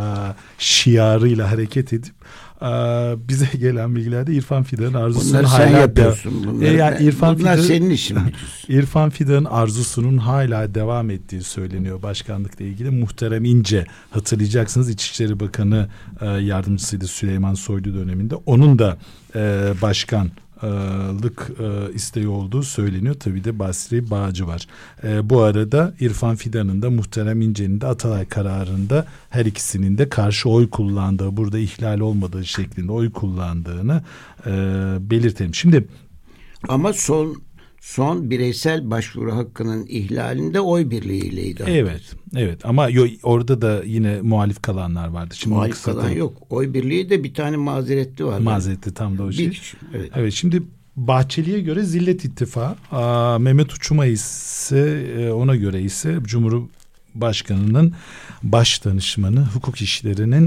şiarıyla hareket edip e, bize gelen bilgilerde İrfan Fidan'ın arzusunun bunları hala sen yapıyorsun. Bunları e, yani ben, İrfan bunlar Fidan, senin işin. İrfan Fidan'ın arzusunun hala devam ettiği söyleniyor başkanlıkla ilgili. Muhterem İnce, hatırlayacaksınız, İçişleri Bakanı e, yardımcısıydı Süleyman Soylu döneminde. Onun da e, başkan lık e, isteği olduğu söyleniyor. Tabii de Basri Bağcı var. E, bu arada İrfan Fidan'ın da Muhterem İnce'nin de Atalay kararında her ikisinin de karşı oy kullandığı, burada ihlal olmadığı şeklinde oy kullandığını e, belirtelim. Şimdi ama son son bireysel başvuru hakkının ihlalinde oy birliğiyleydi. Evet. Evet ama yo, orada da yine muhalif kalanlar vardı. Şimdi muhalif kalan tabii, yok. Oy birliği de bir tane mazeretli var. Mazeretli tam da o şey. Bir, evet. Evet, şimdi Bahçeli'ye göre Zillet İttifakı, aa, Mehmet Uçum'a ise e, ona göre ise Cumhurbaşkanı'nın baş danışmanı, hukuk işlerinin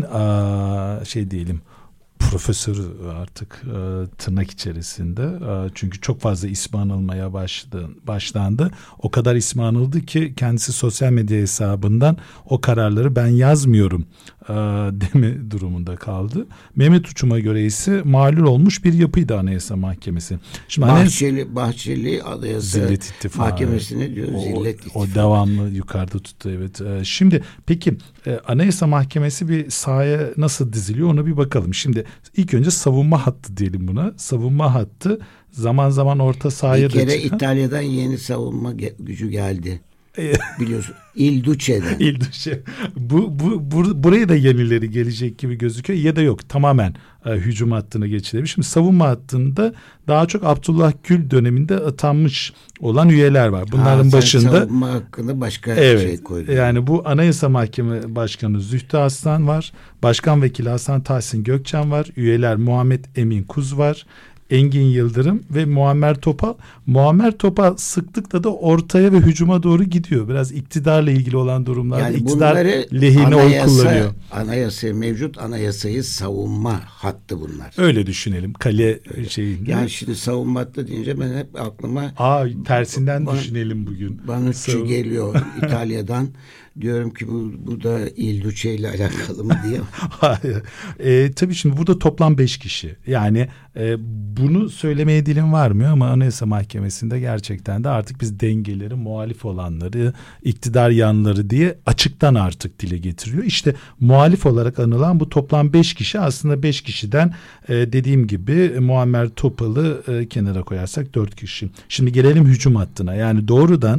aa, şey diyelim profesörü artık e, tırnak içerisinde, e, çünkü çok fazla ismi anılmaya başladı, başlandı. O kadar ismi anıldı ki kendisi sosyal medya hesabından o kararları ben yazmıyorum e, deme durumunda kaldı. Mehmet Uçum'a göre ise mağlul olmuş bir yapıydı Anayasa Mahkemesi. Şimdi Bahçeli, Anayasa, Bahçeli Anayasa Mahkemesi'ne diyor, o, Zillet İttifakı. O devamlı yukarıda tuttu, evet. E, şimdi peki e, Anayasa Mahkemesi bir sahaya nasıl diziliyor, ona bir bakalım. Şimdi İlk önce savunma hattı diyelim buna. Savunma hattı zaman zaman orta sahaya da çıkan. Bir kere çıkan. İtalya'dan yeni savunma gücü geldi. Biliyorsun. Il Duce'den. Il Duce. Bu, bu, bu, buraya da yenileri gelecek gibi gözüküyor. Ya da yok. Tamamen e, hücum hattına geçilebilir. Şimdi savunma hattında daha çok Abdullah Gül döneminde atanmış olan üyeler var. Bunların ha, başında savunma hakkında başka evet, şey koydun. Yani bu Anayasa Mahkeme Başkanı Zühtü Aslan var. Başkan Vekili Hasan Tahsin Gökçen var. Üyeler Muhammed Emin Kuz var. Engin Yıldırım ve Muammer Topal. Muammer Topal sıklıkla da ortaya ve hücuma doğru gidiyor. Biraz iktidarla ilgili olan durumlarda yani iktidar lehine anayasa, oy kullanıyor. Anayasa mevcut anayasayı savunma hattı bunlar. Öyle düşünelim. Kale şeyinde. Yani şimdi savunma hattı deyince ben hep aklıma Aa tersinden ban, düşünelim bugün. Banucci geliyor İtalya'dan. Diyorum ki bu, bu da Il Duce ile alakalı mı diye. Hayır. E, tabii şimdi burada toplam beş kişi. Yani e, bunu söylemeye dilim varmıyor ama Anayasa Mahkemesi'nde gerçekten de artık biz dengeleri, muhalif olanları, iktidar yanları diye açıktan artık dile getiriyor. İşte muhalif olarak anılan bu toplam beş kişi aslında beş kişiden e, dediğim gibi Muammer Topal'ı e, kenara koyarsak dört kişi. Şimdi gelelim hücum hattına. Yani doğrudan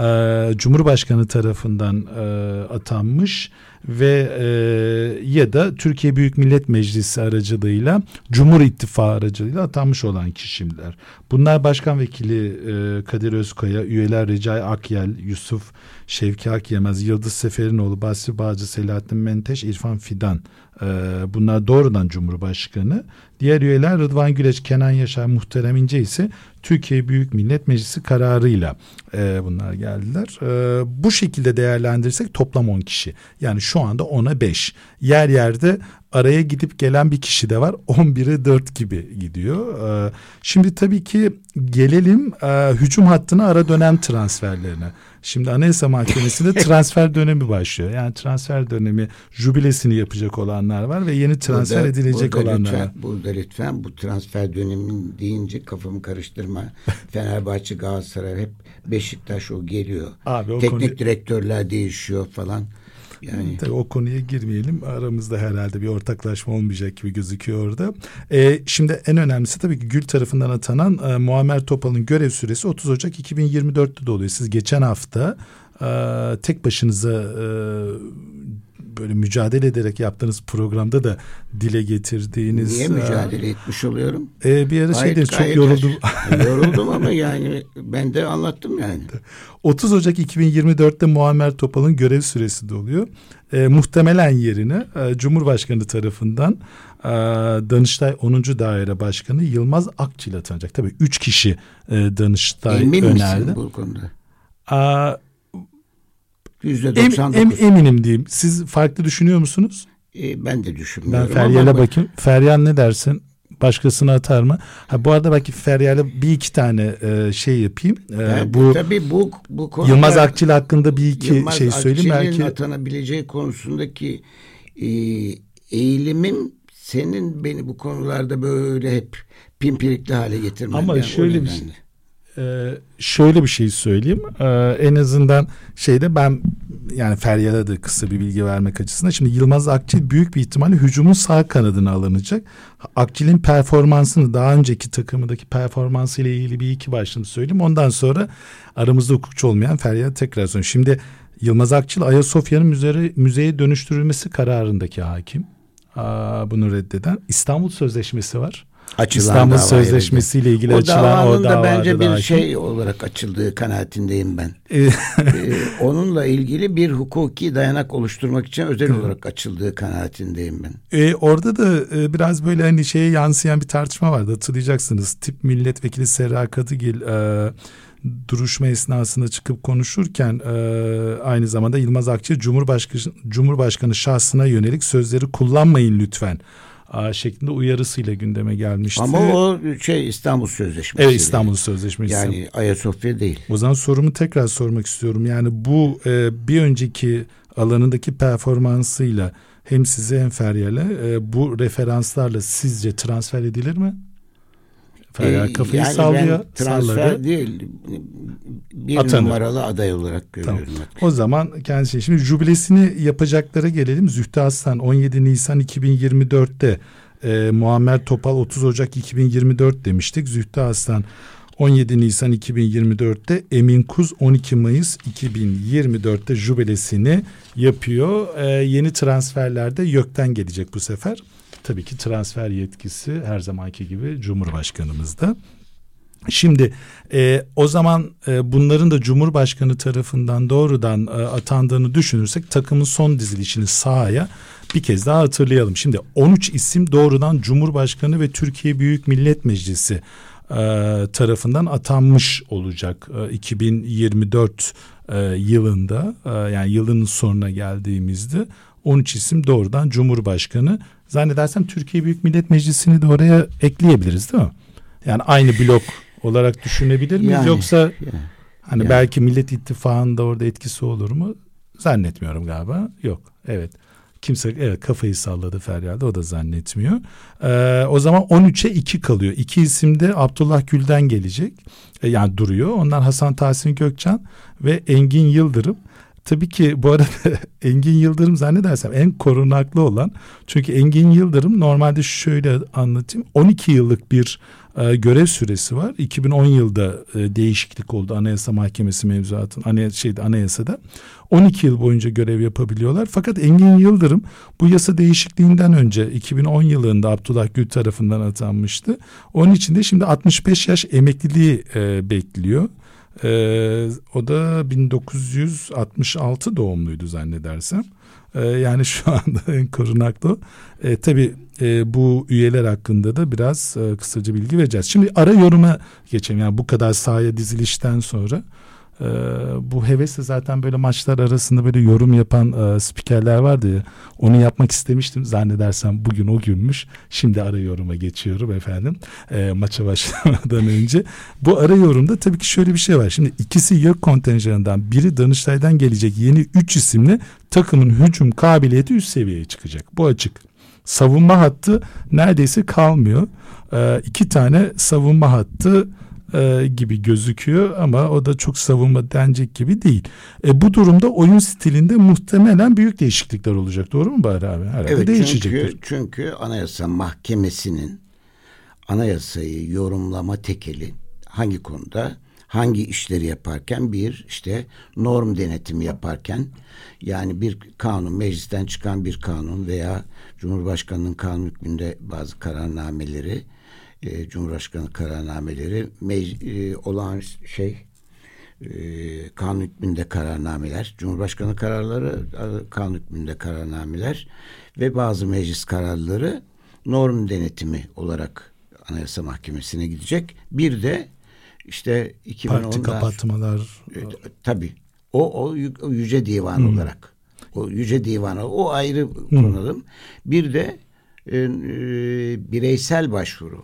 e, Cumhurbaşkanı tarafından e, atanmış ve e, ya da Türkiye Büyük Millet Meclisi aracılığıyla Cumhur İttifakı aracılığıyla atanmış olan kişiler. Bunlar Başkan Vekili e, Kadir Özkaya, üyeler Recai Akyel, Yusuf Şevki Akyemez, Yıldız Seferinoğlu, Basri Bağcı, Selahattin Menteş, İrfan Fidan. E, bunlar doğrudan Cumhurbaşkanı. Diğer üyeler Rıdvan Güleç, Kenan Yaşar, Muhterem İnce ise Türkiye Büyük Millet Meclisi kararıyla e, bunlar geldiler. E, bu şekilde değerlendirirsek toplam on kişi. Yani şu anda ona beş. Yer yerde araya gidip gelen bir kişi de var. on bire dört gibi gidiyor. E, şimdi tabii ki gelelim e, hücum hattına ara dönem transferlerine. Şimdi Anayasa Mahkemesi'nde transfer dönemi başlıyor. Yani transfer dönemi jübilesini yapacak olanlar var ve yeni transfer burada, edilecek burada olanlar lütfen, var. Burada lütfen bu transfer dönemin deyince kafamı karıştırma. Fenerbahçe, Galatasaray hep Beşiktaş o geliyor. Abi, o Teknik konu... direktörler değişiyor falan. Yani tabii o konuya girmeyelim. Aramızda herhalde bir ortaklaşma olmayacak gibi gözüküyor orada. Ee, şimdi en önemlisi tabii ki Gül tarafından atanan e, Muammer Topal'ın görev süresi otuz Ocak iki bin yirmi dörtte doluyor. Siz geçen hafta e, tek başınıza e, böyle mücadele ederek yaptığınız programda da dile getirdiğiniz... Niye mücadele e, etmiş oluyorum? E, bir ara şeyde çok yoruldum. Yoruldum ama yani ben de anlattım yani. otuz Ocak iki bin yirmi dörtte Muammer Topal'ın görev süresi doluyor. E, muhtemelen yerine e, Cumhurbaşkanı tarafından e, Danıştay onuncu Daire Başkanı Yılmaz Akçil atanacak. Tabii üç kişi e, Danıştay Emin önerdi. Emin misin bu konuda? A, yüzde doksan dokuz. Em, em, eminim diyeyim. Siz farklı düşünüyor musunuz? E, ben de düşünmüyorum. Ben Feryal'e bakayım. Feryal ne dersin? Başkasına atar mı? Ha, bu arada belki Feryal'e bir iki tane e, şey yapayım. E, yani bu tabii bu bu konuda Yılmaz Akçil hakkında bir iki Yılmaz şey söyleyeyim belki. Yılmaz Akçil'in atanabileceği konusundaki e, eğilimim senin beni bu konularda böyle hep pimpirikli hale getirmen. Ama yani şöyle bir şey. Ee, şöyle bir şey söyleyeyim. Ee, en azından şeyde ben yani Feryal'e de kısa bir bilgi vermek açısından. Şimdi Yılmaz Akçil büyük bir ihtimalle hücumun sağ kanadına alınacak. Akçil'in performansını daha önceki takımındaki performansıyla ilgili bir iki başlığını söyleyeyim. Ondan sonra aramızda hukukçu olmayan Feryal'e tekrar söyleyeyim. Şimdi Yılmaz Akçil Ayasofya'nın müze, müzeye dönüştürülmesi kararındaki hakim. Aa, bunu reddeden. İstanbul Sözleşmesi var. Açılan İstanbul Sözleşmesi ile ilgili o açılan o davada bence bir hakim. şey olarak açıldığı kanaatindeyim ben. ee, onunla ilgili bir hukuki dayanak oluşturmak için özel olarak açıldığı kanaatindeyim ben. Ee, orada da e, biraz böyle hani şeye yansıyan bir tartışma vardı, hatırlayacaksınız. Tip milletvekili Serra Kadıgil e, duruşma esnasında çıkıp konuşurken e, aynı zamanda Yılmaz Akçil Cumhurbaşkanı, Cumhurbaşkanı şahsına yönelik sözleri kullanmayın lütfen A, şeklinde uyarısıyla gündeme gelmişti. Ama o şey İstanbul Sözleşmesi. Evet, İstanbul Sözleşmesi. Yani Ayasofya değil. O zaman sorumu tekrar sormak istiyorum. Yani bu e, bir önceki alanındaki performansıyla hem size hem Feryal'e e, bu referanslarla sizce transfer edilir mi? Feryal kafayı yani sallıyor. Ben transfer salladı. değil. Bir Atanır. numaralı aday olarak görüyorum. Tamam. O zaman kendisi şimdi jübilesini yapacaklara gelelim. Zühtü Aslan on yedi Nisan iki bin yirmi dörtte e, Muammer Topal otuz Ocak iki bin yirmi dört demiştik. Zühtü Aslan on yedi Nisan iki bin yirmi dörtte, Emin Kuz on iki Mayıs iki bin yirmi dörtte jübilesini yapıyor. Ee, yeni transferler de YÖK'ten gelecek bu sefer. Tabii ki transfer yetkisi her zamanki gibi Cumhurbaşkanımızda. Şimdi e, o zaman e, bunların da Cumhurbaşkanı tarafından doğrudan e, atandığını düşünürsek takımın son dizilişini sahaya bir kez daha hatırlayalım. Şimdi on üç isim doğrudan Cumhurbaşkanı ve Türkiye Büyük Millet Meclisi e, tarafından atanmış olacak e, iki bin yirmi dört e, yılında, e, yani yılın sonuna geldiğimizde on üç isim doğrudan Cumhurbaşkanı. Zannedersem Türkiye Büyük Millet Meclisi'ni de oraya ekleyebiliriz, değil mi? Yani aynı blok olarak düşünebilir miyiz? Yani, Yoksa yani, hani yani. belki Millet İttifakı'nda orada etkisi olur mu? Zannetmiyorum galiba. Yok. Evet. Kimse evet kafayı salladı Feryal'de, o da zannetmiyor. Ee, o zaman on üçe iki kalıyor. İki isim de Abdullah Gül'den gelecek. Ee, yani duruyor. Onlar Hasan Tahsin Gökçen ve Engin Yıldırım. Tabii ki bu arada Engin Yıldırım zannedersem en korunaklı olan. Çünkü Engin Yıldırım normalde şöyle anlatayım. on iki yıllık bir e, görev süresi var. iki bin on yılda e, değişiklik oldu Anayasa Mahkemesi mevzuatın anayasa, şeyde, anayasada. on iki yıl boyunca görev yapabiliyorlar. Fakat Engin Yıldırım bu yasa değişikliğinden önce iki bin on yılında Abdullah Gül tarafından atanmıştı. Onun için de şimdi altmış beş yaş emekliliği e, bekliyor. Ee, o da bin dokuz yüz altmış altı doğumluydu zannedersem. Ee, yani şu anda en korunaklı. Ee, tabii e, bu üyeler hakkında da biraz e, kısaca bilgi vereceğiz. Şimdi ara yoruma geçelim. Yani bu kadar sahaya dizilişten sonra e, bu hevesle zaten böyle maçlar arasında böyle yorum yapan e, spikerler vardı ya. Onu yapmak istemiştim. Zannedersem bugün o günmüş. Şimdi ara yoruma geçiyorum efendim. E, maça başlamadan önce. Bu ara yorumda tabii ki şöyle bir şey var. Şimdi ikisi YÖK kontenjanından, biri Danıştay'dan gelecek yeni üç isimle takımın hücum kabiliyeti üst seviyeye çıkacak. Bu açık. Savunma hattı neredeyse kalmıyor. E, iki tane savunma hattı E, gibi gözüküyor ama o da çok savunma denecek gibi değil. E, bu durumda oyun stilinde muhtemelen büyük değişiklikler olacak. Doğru mu Bahri abi? Herhalde evet, değişecektir. Çünkü, çünkü Anayasa Mahkemesi'nin anayasayı yorumlama tekeli hangi konuda, hangi işleri yaparken, bir işte norm denetimi yaparken, yani bir kanun, meclisten çıkan bir kanun veya Cumhurbaşkanı'nın kanun hükmünde bazı kararnameleri, E, Cumhurbaşkanı kararnameleri, mec- e, olağan şey e, kanun hükmünde kararnameler, Cumhurbaşkanı kararları, kanun hükmünde kararnameler ve bazı meclis kararları norm denetimi olarak Anayasa Mahkemesi'ne gidecek. Bir de işte iki bin ondan parti kapatmalar. E, tabii. O, o, o yüce divan hmm. olarak. O yüce divana o ayrı hmm. konalım. Bir de e, e, bireysel başvuru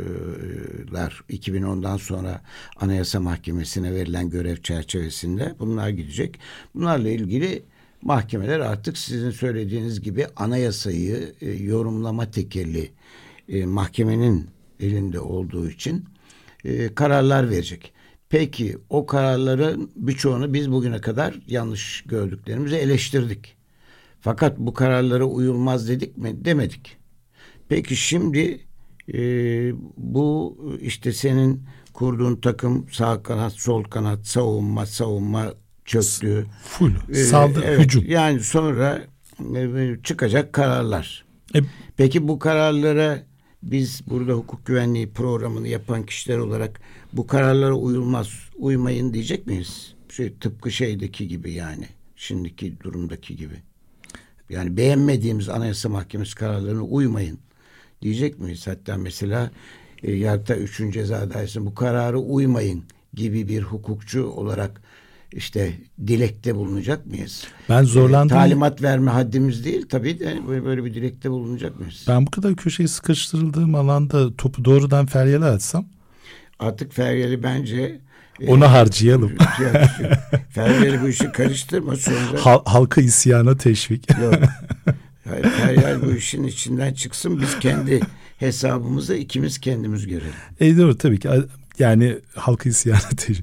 lar iki bin ondan sonra Anayasa Mahkemesi'ne verilen görev çerçevesinde bunlar gidecek. Bunlarla ilgili mahkemeler artık sizin söylediğiniz gibi anayasayı e, yorumlama tekelli e, mahkemenin elinde olduğu için e, kararlar verecek. Peki o kararların birçoğunu biz bugüne kadar yanlış gördüklerimizi eleştirdik. Fakat bu kararlara uyulmaz dedik mi? Demedik. Peki şimdi Ee, bu işte senin kurduğun takım sağ kanat, sol kanat, savunma, savunma çöktü. Full. Ee, Saldırı, evet, hücum. Yani sonra e, çıkacak kararlar. E, Peki bu kararlara biz burada hukuk güvenliği programını yapan kişiler olarak bu kararlara uyulmaz, uymayın diyecek miyiz? Şey, tıpkı şeydeki gibi yani. Şimdiki durumdaki gibi. Yani beğenmediğimiz Anayasa Mahkemesi kararlarına uymayın diyecek miyiz? Hatta mesela e, Yargıtay üçüncü Ceza Dairesi'ne bu kararı uymayın gibi bir hukukçu olarak işte dilekte bulunacak mıyız? Ben zorlandım. E, talimat verme haddimiz değil tabii de böyle, böyle bir dilekte bulunacak mıyız? Ben bu kadar köşeye sıkıştırıldığım alanda topu doğrudan Feryal'e atsam? Artık Feryal'i bence onu e, harcayalım. Feryal'i bu işi karıştırma sonra. Hal, halka isyana teşvik. Yok. Feryal bu işin içinden çıksın, biz kendi hesabımızı ikimiz kendimiz görelim. E doğru tabii ki. Yani halkı isyana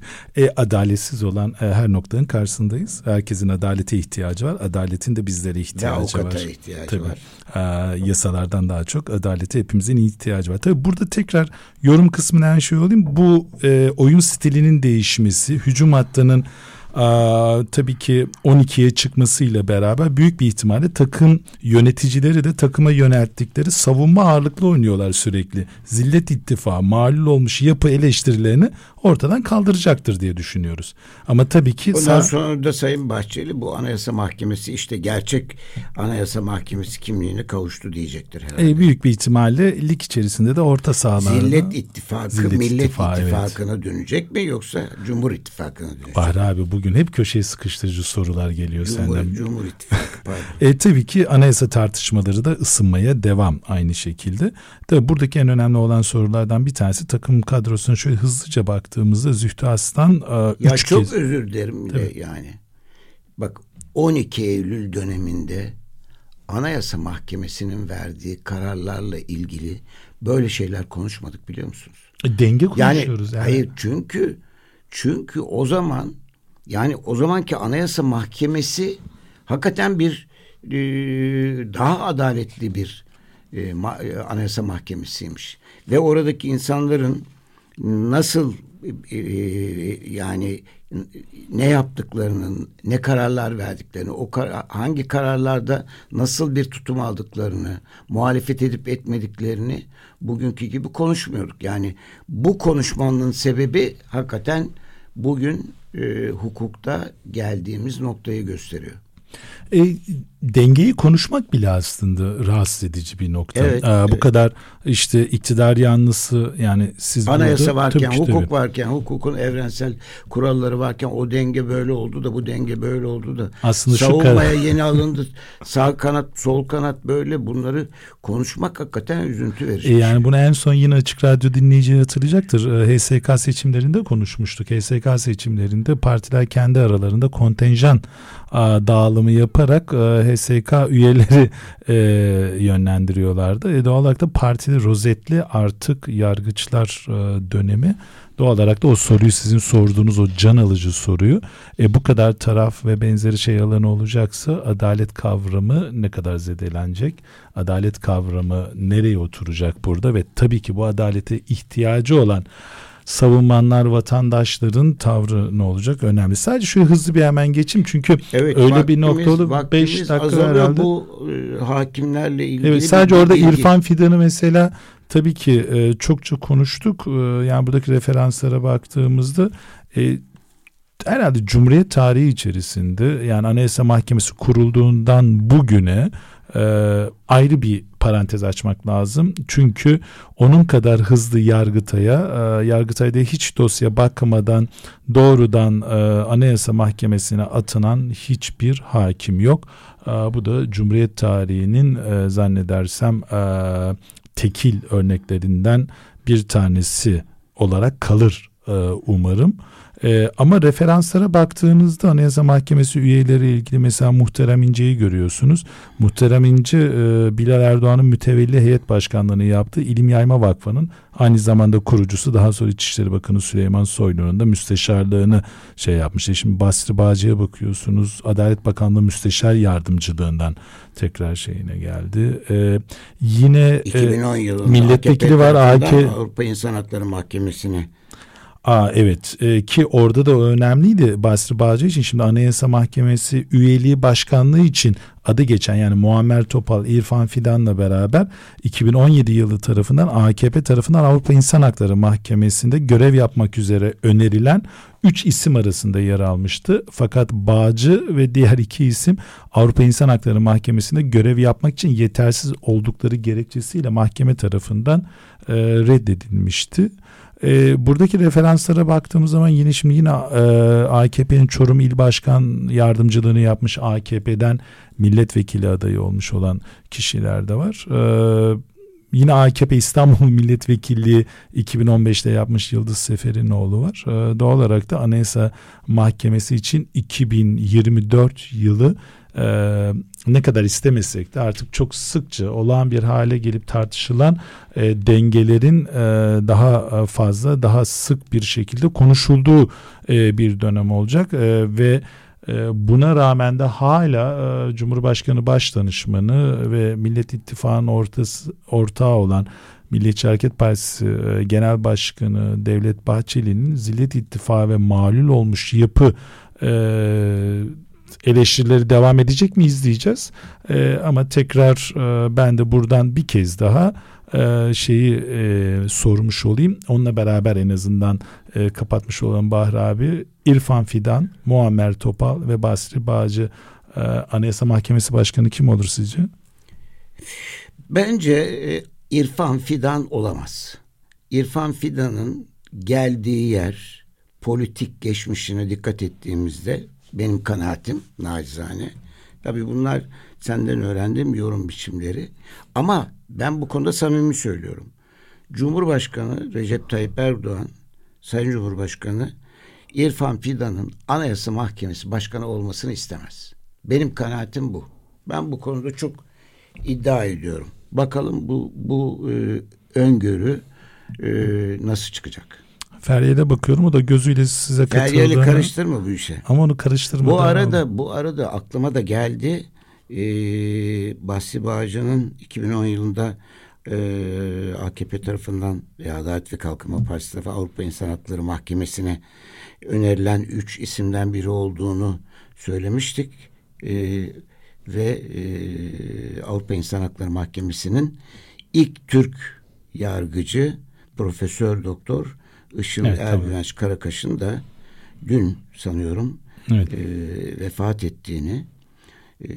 e, adaletsiz olan e, her noktanın karşısındayız. Herkesin adalete ihtiyacı var. Adaletin de bizlere ihtiyacı var. ihtiyacı Tabii. var. E, yasalardan daha çok adalete hepimizin ihtiyacı var. Tabii burada tekrar yorum kısmına en şey olayım. Bu e, oyun stilinin değişmesi, hücum hattının Aa, tabii ki on ikiye çıkmasıyla beraber büyük bir ihtimalle takım yöneticileri de takıma yönelttikleri savunma ağırlıklı oynuyorlar sürekli. Zillet ittifağı, mağlul olmuş yapı eleştirilerini ortadan kaldıracaktır diye düşünüyoruz. Ama tabii ki ondan sağ... sonra da Sayın Bahçeli bu Anayasa Mahkemesi işte gerçek Anayasa Mahkemesi kimliğine kavuştu diyecektir herhalde. E, büyük bir ihtimalle lig içerisinde de orta sahalarda Zillet ittifakı Zillet Millet ittifakı, İttifakı'na evet. dönecek mi yoksa Cumhur İttifakı'na dönecek mi? Bahri abi bugün hep köşeye sıkıştırıcı sorular geliyor Cumhur, senden. Cumhur İttifakı pardon. E, tabii ki anayasa tartışmaları da ısınmaya devam aynı şekilde. Tabii buradaki en önemli olan sorulardan bir tanesi takım kadrosuna şöyle hızlıca baktığımızda Zühtü Aslan e, ya üç çok kez... özür dilerim de yani. Bak on iki Eylül döneminde Anayasa Mahkemesi'nin verdiği kararlarla ilgili böyle şeyler konuşmadık biliyor musunuz? E, denge konuşuyoruz. Yani, yani. hayır çünkü çünkü o zaman yani o zamanki Anayasa Mahkemesi hakikaten bir e, daha adaletli bir e, ma, e, Anayasa Mahkemesi'ymiş. Ve oradaki insanların nasıl e, e, yani ne yaptıklarının, ne kararlar verdiklerini, o kar, hangi kararlarda nasıl bir tutum aldıklarını, muhalefet edip etmediklerini bugünkü gibi konuşmuyorduk. Yani bu konuşmanın sebebi hakikaten bugün e, hukukta geldiğimiz noktayı gösteriyor. E, dengeyi konuşmak bile aslında rahatsız edici bir nokta. Evet, Aa, bu evet. kadar işte iktidar yanlısı yani siz Anayasa burada, varken, tabii, hukuk tabii. varken, hukukun evrensel kuralları varken o denge böyle oldu da bu denge böyle oldu da Aslında şu savunmaya kadar... yeni alındı. Sağ kanat, sol kanat böyle bunları konuşmak hakikaten üzüntü verici. E yani bunu en son yine Açık Radyo dinleyicileri hatırlayacaktır. H S K seçimlerinde konuşmuştuk. H S K seçimlerinde partiler kendi aralarında kontenjan a, dağılımı yaparak a, H S K üyeleri e, yönlendiriyorlardı. E, doğal olarak da partili rozetli artık yargıçlar e, dönemi. Doğal olarak da o soruyu sizin sorduğunuz o can alıcı soruyu e, bu kadar taraf ve benzeri şey alanı olacaksa adalet kavramı ne kadar zedelenecek? Adalet kavramı nereye oturacak burada? Ve tabii ki bu adalete ihtiyacı olan savunmanlar, vatandaşların tavrı ne olacak? Önemli. Sadece şöyle hızlı bir hemen geçeyim çünkü evet, öyle vaktimiz, bir nokta olur. beş dakika herhalde. Bu e, hakimlerle ilgili. Evet, sadece bir orada bilgi. İrfan Fidan'ı mesela tabii ki e, çokça konuştuk. E, yani buradaki referanslara baktığımızda e, herhalde Cumhuriyet tarihi içerisinde yani Anayasa Mahkemesi kurulduğundan bugüne e, ayrı bir parantez açmak lazım. Çünkü onun kadar hızlı Yargıtay'a, e, Yargıtay'da hiç dosya bakmadan doğrudan e, Anayasa Mahkemesi'ne atanan hiçbir hakim yok. E, bu da Cumhuriyet tarihinin e, zannedersem e, tekil örneklerinden bir tanesi olarak kalır e, umarım. E, ama referanslara baktığınızda Anayasa Mahkemesi üyeleri ilgili mesela Muhterem İnce'yi görüyorsunuz. Muhterem İnce e, Bilal Erdoğan'ın mütevelli heyet başkanlığını yaptığı İlim Yayma Vakfı'nın aynı zamanda kurucusu, daha sonra İçişleri Bakanı Süleyman Soylu'nun da müsteşarlığını şey yapmış. E şimdi Basri Bağcı'ya bakıyorsunuz, Adalet Bakanlığı Müsteşar Yardımcılığından tekrar şeyine geldi. E, yine iki bin on e, yılında milletvekili var A K Avrupa İnsan Hakları Mahkemesi'ne. Aa, evet ee, ki orada da önemliydi Basri Bağcı için. Şimdi Anayasa Mahkemesi üyeliği başkanlığı için adı geçen yani Muammer Topal, İrfan Fidan'la beraber iki bin on yedi yılı tarafından A K P tarafından Avrupa İnsan Hakları Mahkemesi'nde görev yapmak üzere önerilen üç isim arasında yer almıştı. Fakat Bağcı ve diğer iki isim Avrupa İnsan Hakları Mahkemesi'nde görev yapmak için yetersiz oldukları gerekçesiyle mahkeme tarafından e, reddedilmişti. E, buradaki referanslara baktığımız zaman yine şimdi yine e, A K P'nin Çorum İl Başkan Yardımcılığını yapmış, A K P'den milletvekili adayı olmuş olan kişiler de var. E, yine A K P İstanbul Milletvekilliği iki bin on beşte yapmış Yıldız Seferinoğlu var. E, doğal olarak da Anayasa Mahkemesi için iki bin yirmi dört yılı e, ne kadar istemesek de artık çok sıkça olağan bir hale gelip tartışılan e, dengelerin e, daha fazla, daha sık bir şekilde konuşulduğu e, bir dönem olacak e, ve buna rağmen de hala Cumhurbaşkanı Başdanışmanı ve Millet İttifakı'nın ortası, ortağı olan Milliyetçi Hareket Partisi Genel Başkanı Devlet Bahçeli'nin Zillet İttifakı ve malul olmuş yapı eleştirileri devam edecek mi izleyeceğiz. Ama tekrar ben de buradan bir kez daha şeyi e, sormuş olayım. Onunla beraber en azından e, kapatmış olan Bahri abi, İrfan Fidan, Muammer Topal ve Basri Bağcı e, Anayasa Mahkemesi Başkanı kim olur sizce? Bence e, İrfan Fidan olamaz. İrfan Fidan'ın geldiği yer, politik geçmişine dikkat ettiğimizde benim kanaatim nacizane. Tabii bunlar senden öğrendiğim yorum biçimleri. Ama ben bu konuda samimi söylüyorum. Cumhurbaşkanı Recep Tayyip Erdoğan, Sayın Cumhurbaşkanı İrfan Fidan'ın Anayasa Mahkemesi Başkanı olmasını istemez. Benim kanaatim bu. Ben bu konuda çok iddia ediyorum. Bakalım bu bu e, öngörü e, nasıl çıkacak? Feryal'e bakıyorum, o da gözüyle size katıldı. Feryal'i karıştırma bu işe. Ama onu karıştırma. Bu arada oldu. bu arada aklıma da geldi. Ee, Basri Bağcı'nın iki bin on yılında e, A K P tarafından ve Adalet ve Kalkınma Partisi tarafından Avrupa İnsan Hakları Mahkemesi'ne önerilen üç isimden biri olduğunu söylemiştik. Ee, ve e, Avrupa İnsan Hakları Mahkemesi'nin ilk Türk yargıcı Profesör Doktor Işıl evet, Erbülent Karakaş'ın da dün sanıyorum evet. e, vefat ettiğini e,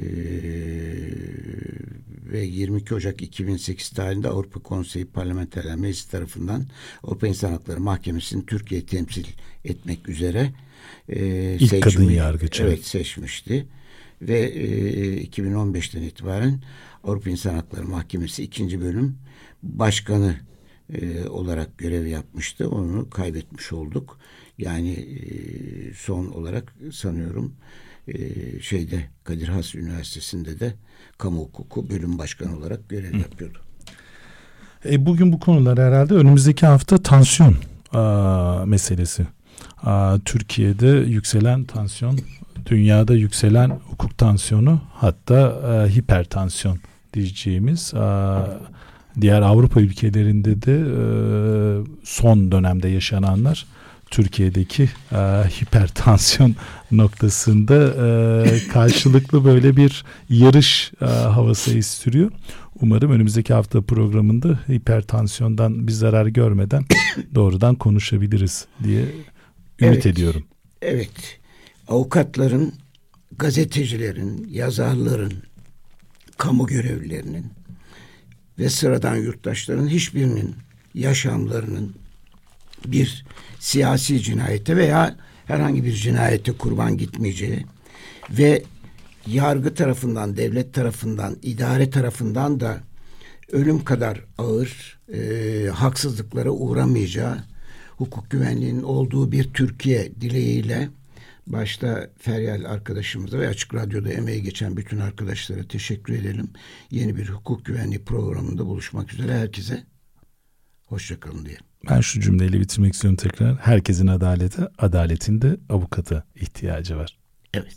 ve yirmi iki Ocak iki bin sekiz tarihinde Avrupa Konseyi Parlamenterler Meclisi tarafından Avrupa İnsan Hakları Mahkemesi'ni Türkiye'yi temsil etmek üzere e, İlk seçmiş, kadın yargıç. Evet seçmişti ve e, iki bin on beşten itibaren Avrupa İnsan Hakları Mahkemesi ikinci bölüm başkanı E, olarak görev yapmıştı. Onu kaybetmiş olduk. Yani e, son olarak sanıyorum e, şeyde Kadir Has Üniversitesi'nde de kamu hukuku bölüm başkanı olarak görev Hı. yapıyordu. E, bugün bu konular herhalde önümüzdeki hafta tansiyon a, meselesi. A, Türkiye'de yükselen tansiyon, dünyada yükselen hukuk tansiyonu, hatta a, hipertansiyon diyeceğimiz a, diğer Avrupa ülkelerinde de e, son dönemde yaşananlar Türkiye'deki e, hipertansiyon noktasında e, karşılıklı böyle bir yarış e, havası estiriyor. Umarım önümüzdeki hafta programında hipertansiyondan bir zarar görmeden doğrudan konuşabiliriz diye ümit evet, ediyorum. Evet. Avukatların, gazetecilerin, yazarların, kamu görevlilerinin ve sıradan yurttaşların hiçbirinin yaşamlarının bir siyasi cinayete veya herhangi bir cinayete kurban gitmeyeceği ve yargı tarafından, devlet tarafından, idare tarafından da ölüm kadar ağır e, haksızlıklara uğramayacağı, hukuk güvenliğinin olduğu bir Türkiye dileğiyle başta Feryal arkadaşımıza ve Açık Radyo'da emeği geçen bütün arkadaşlara teşekkür edelim. Yeni bir hukuk güvenliği programında buluşmak üzere, herkese hoşça kalın diyelim. Ben şu cümleyle bitirmek istiyorum tekrar. Herkesin adalete, adaletin de avukata ihtiyacı var. Evet.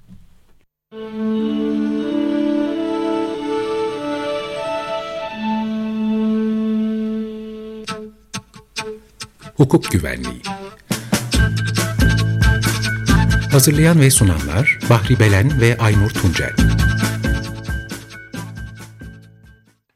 Hukuk Güvenliği. Hazırlayan ve sunanlar Bahri Belen ve Aynur Tuncel.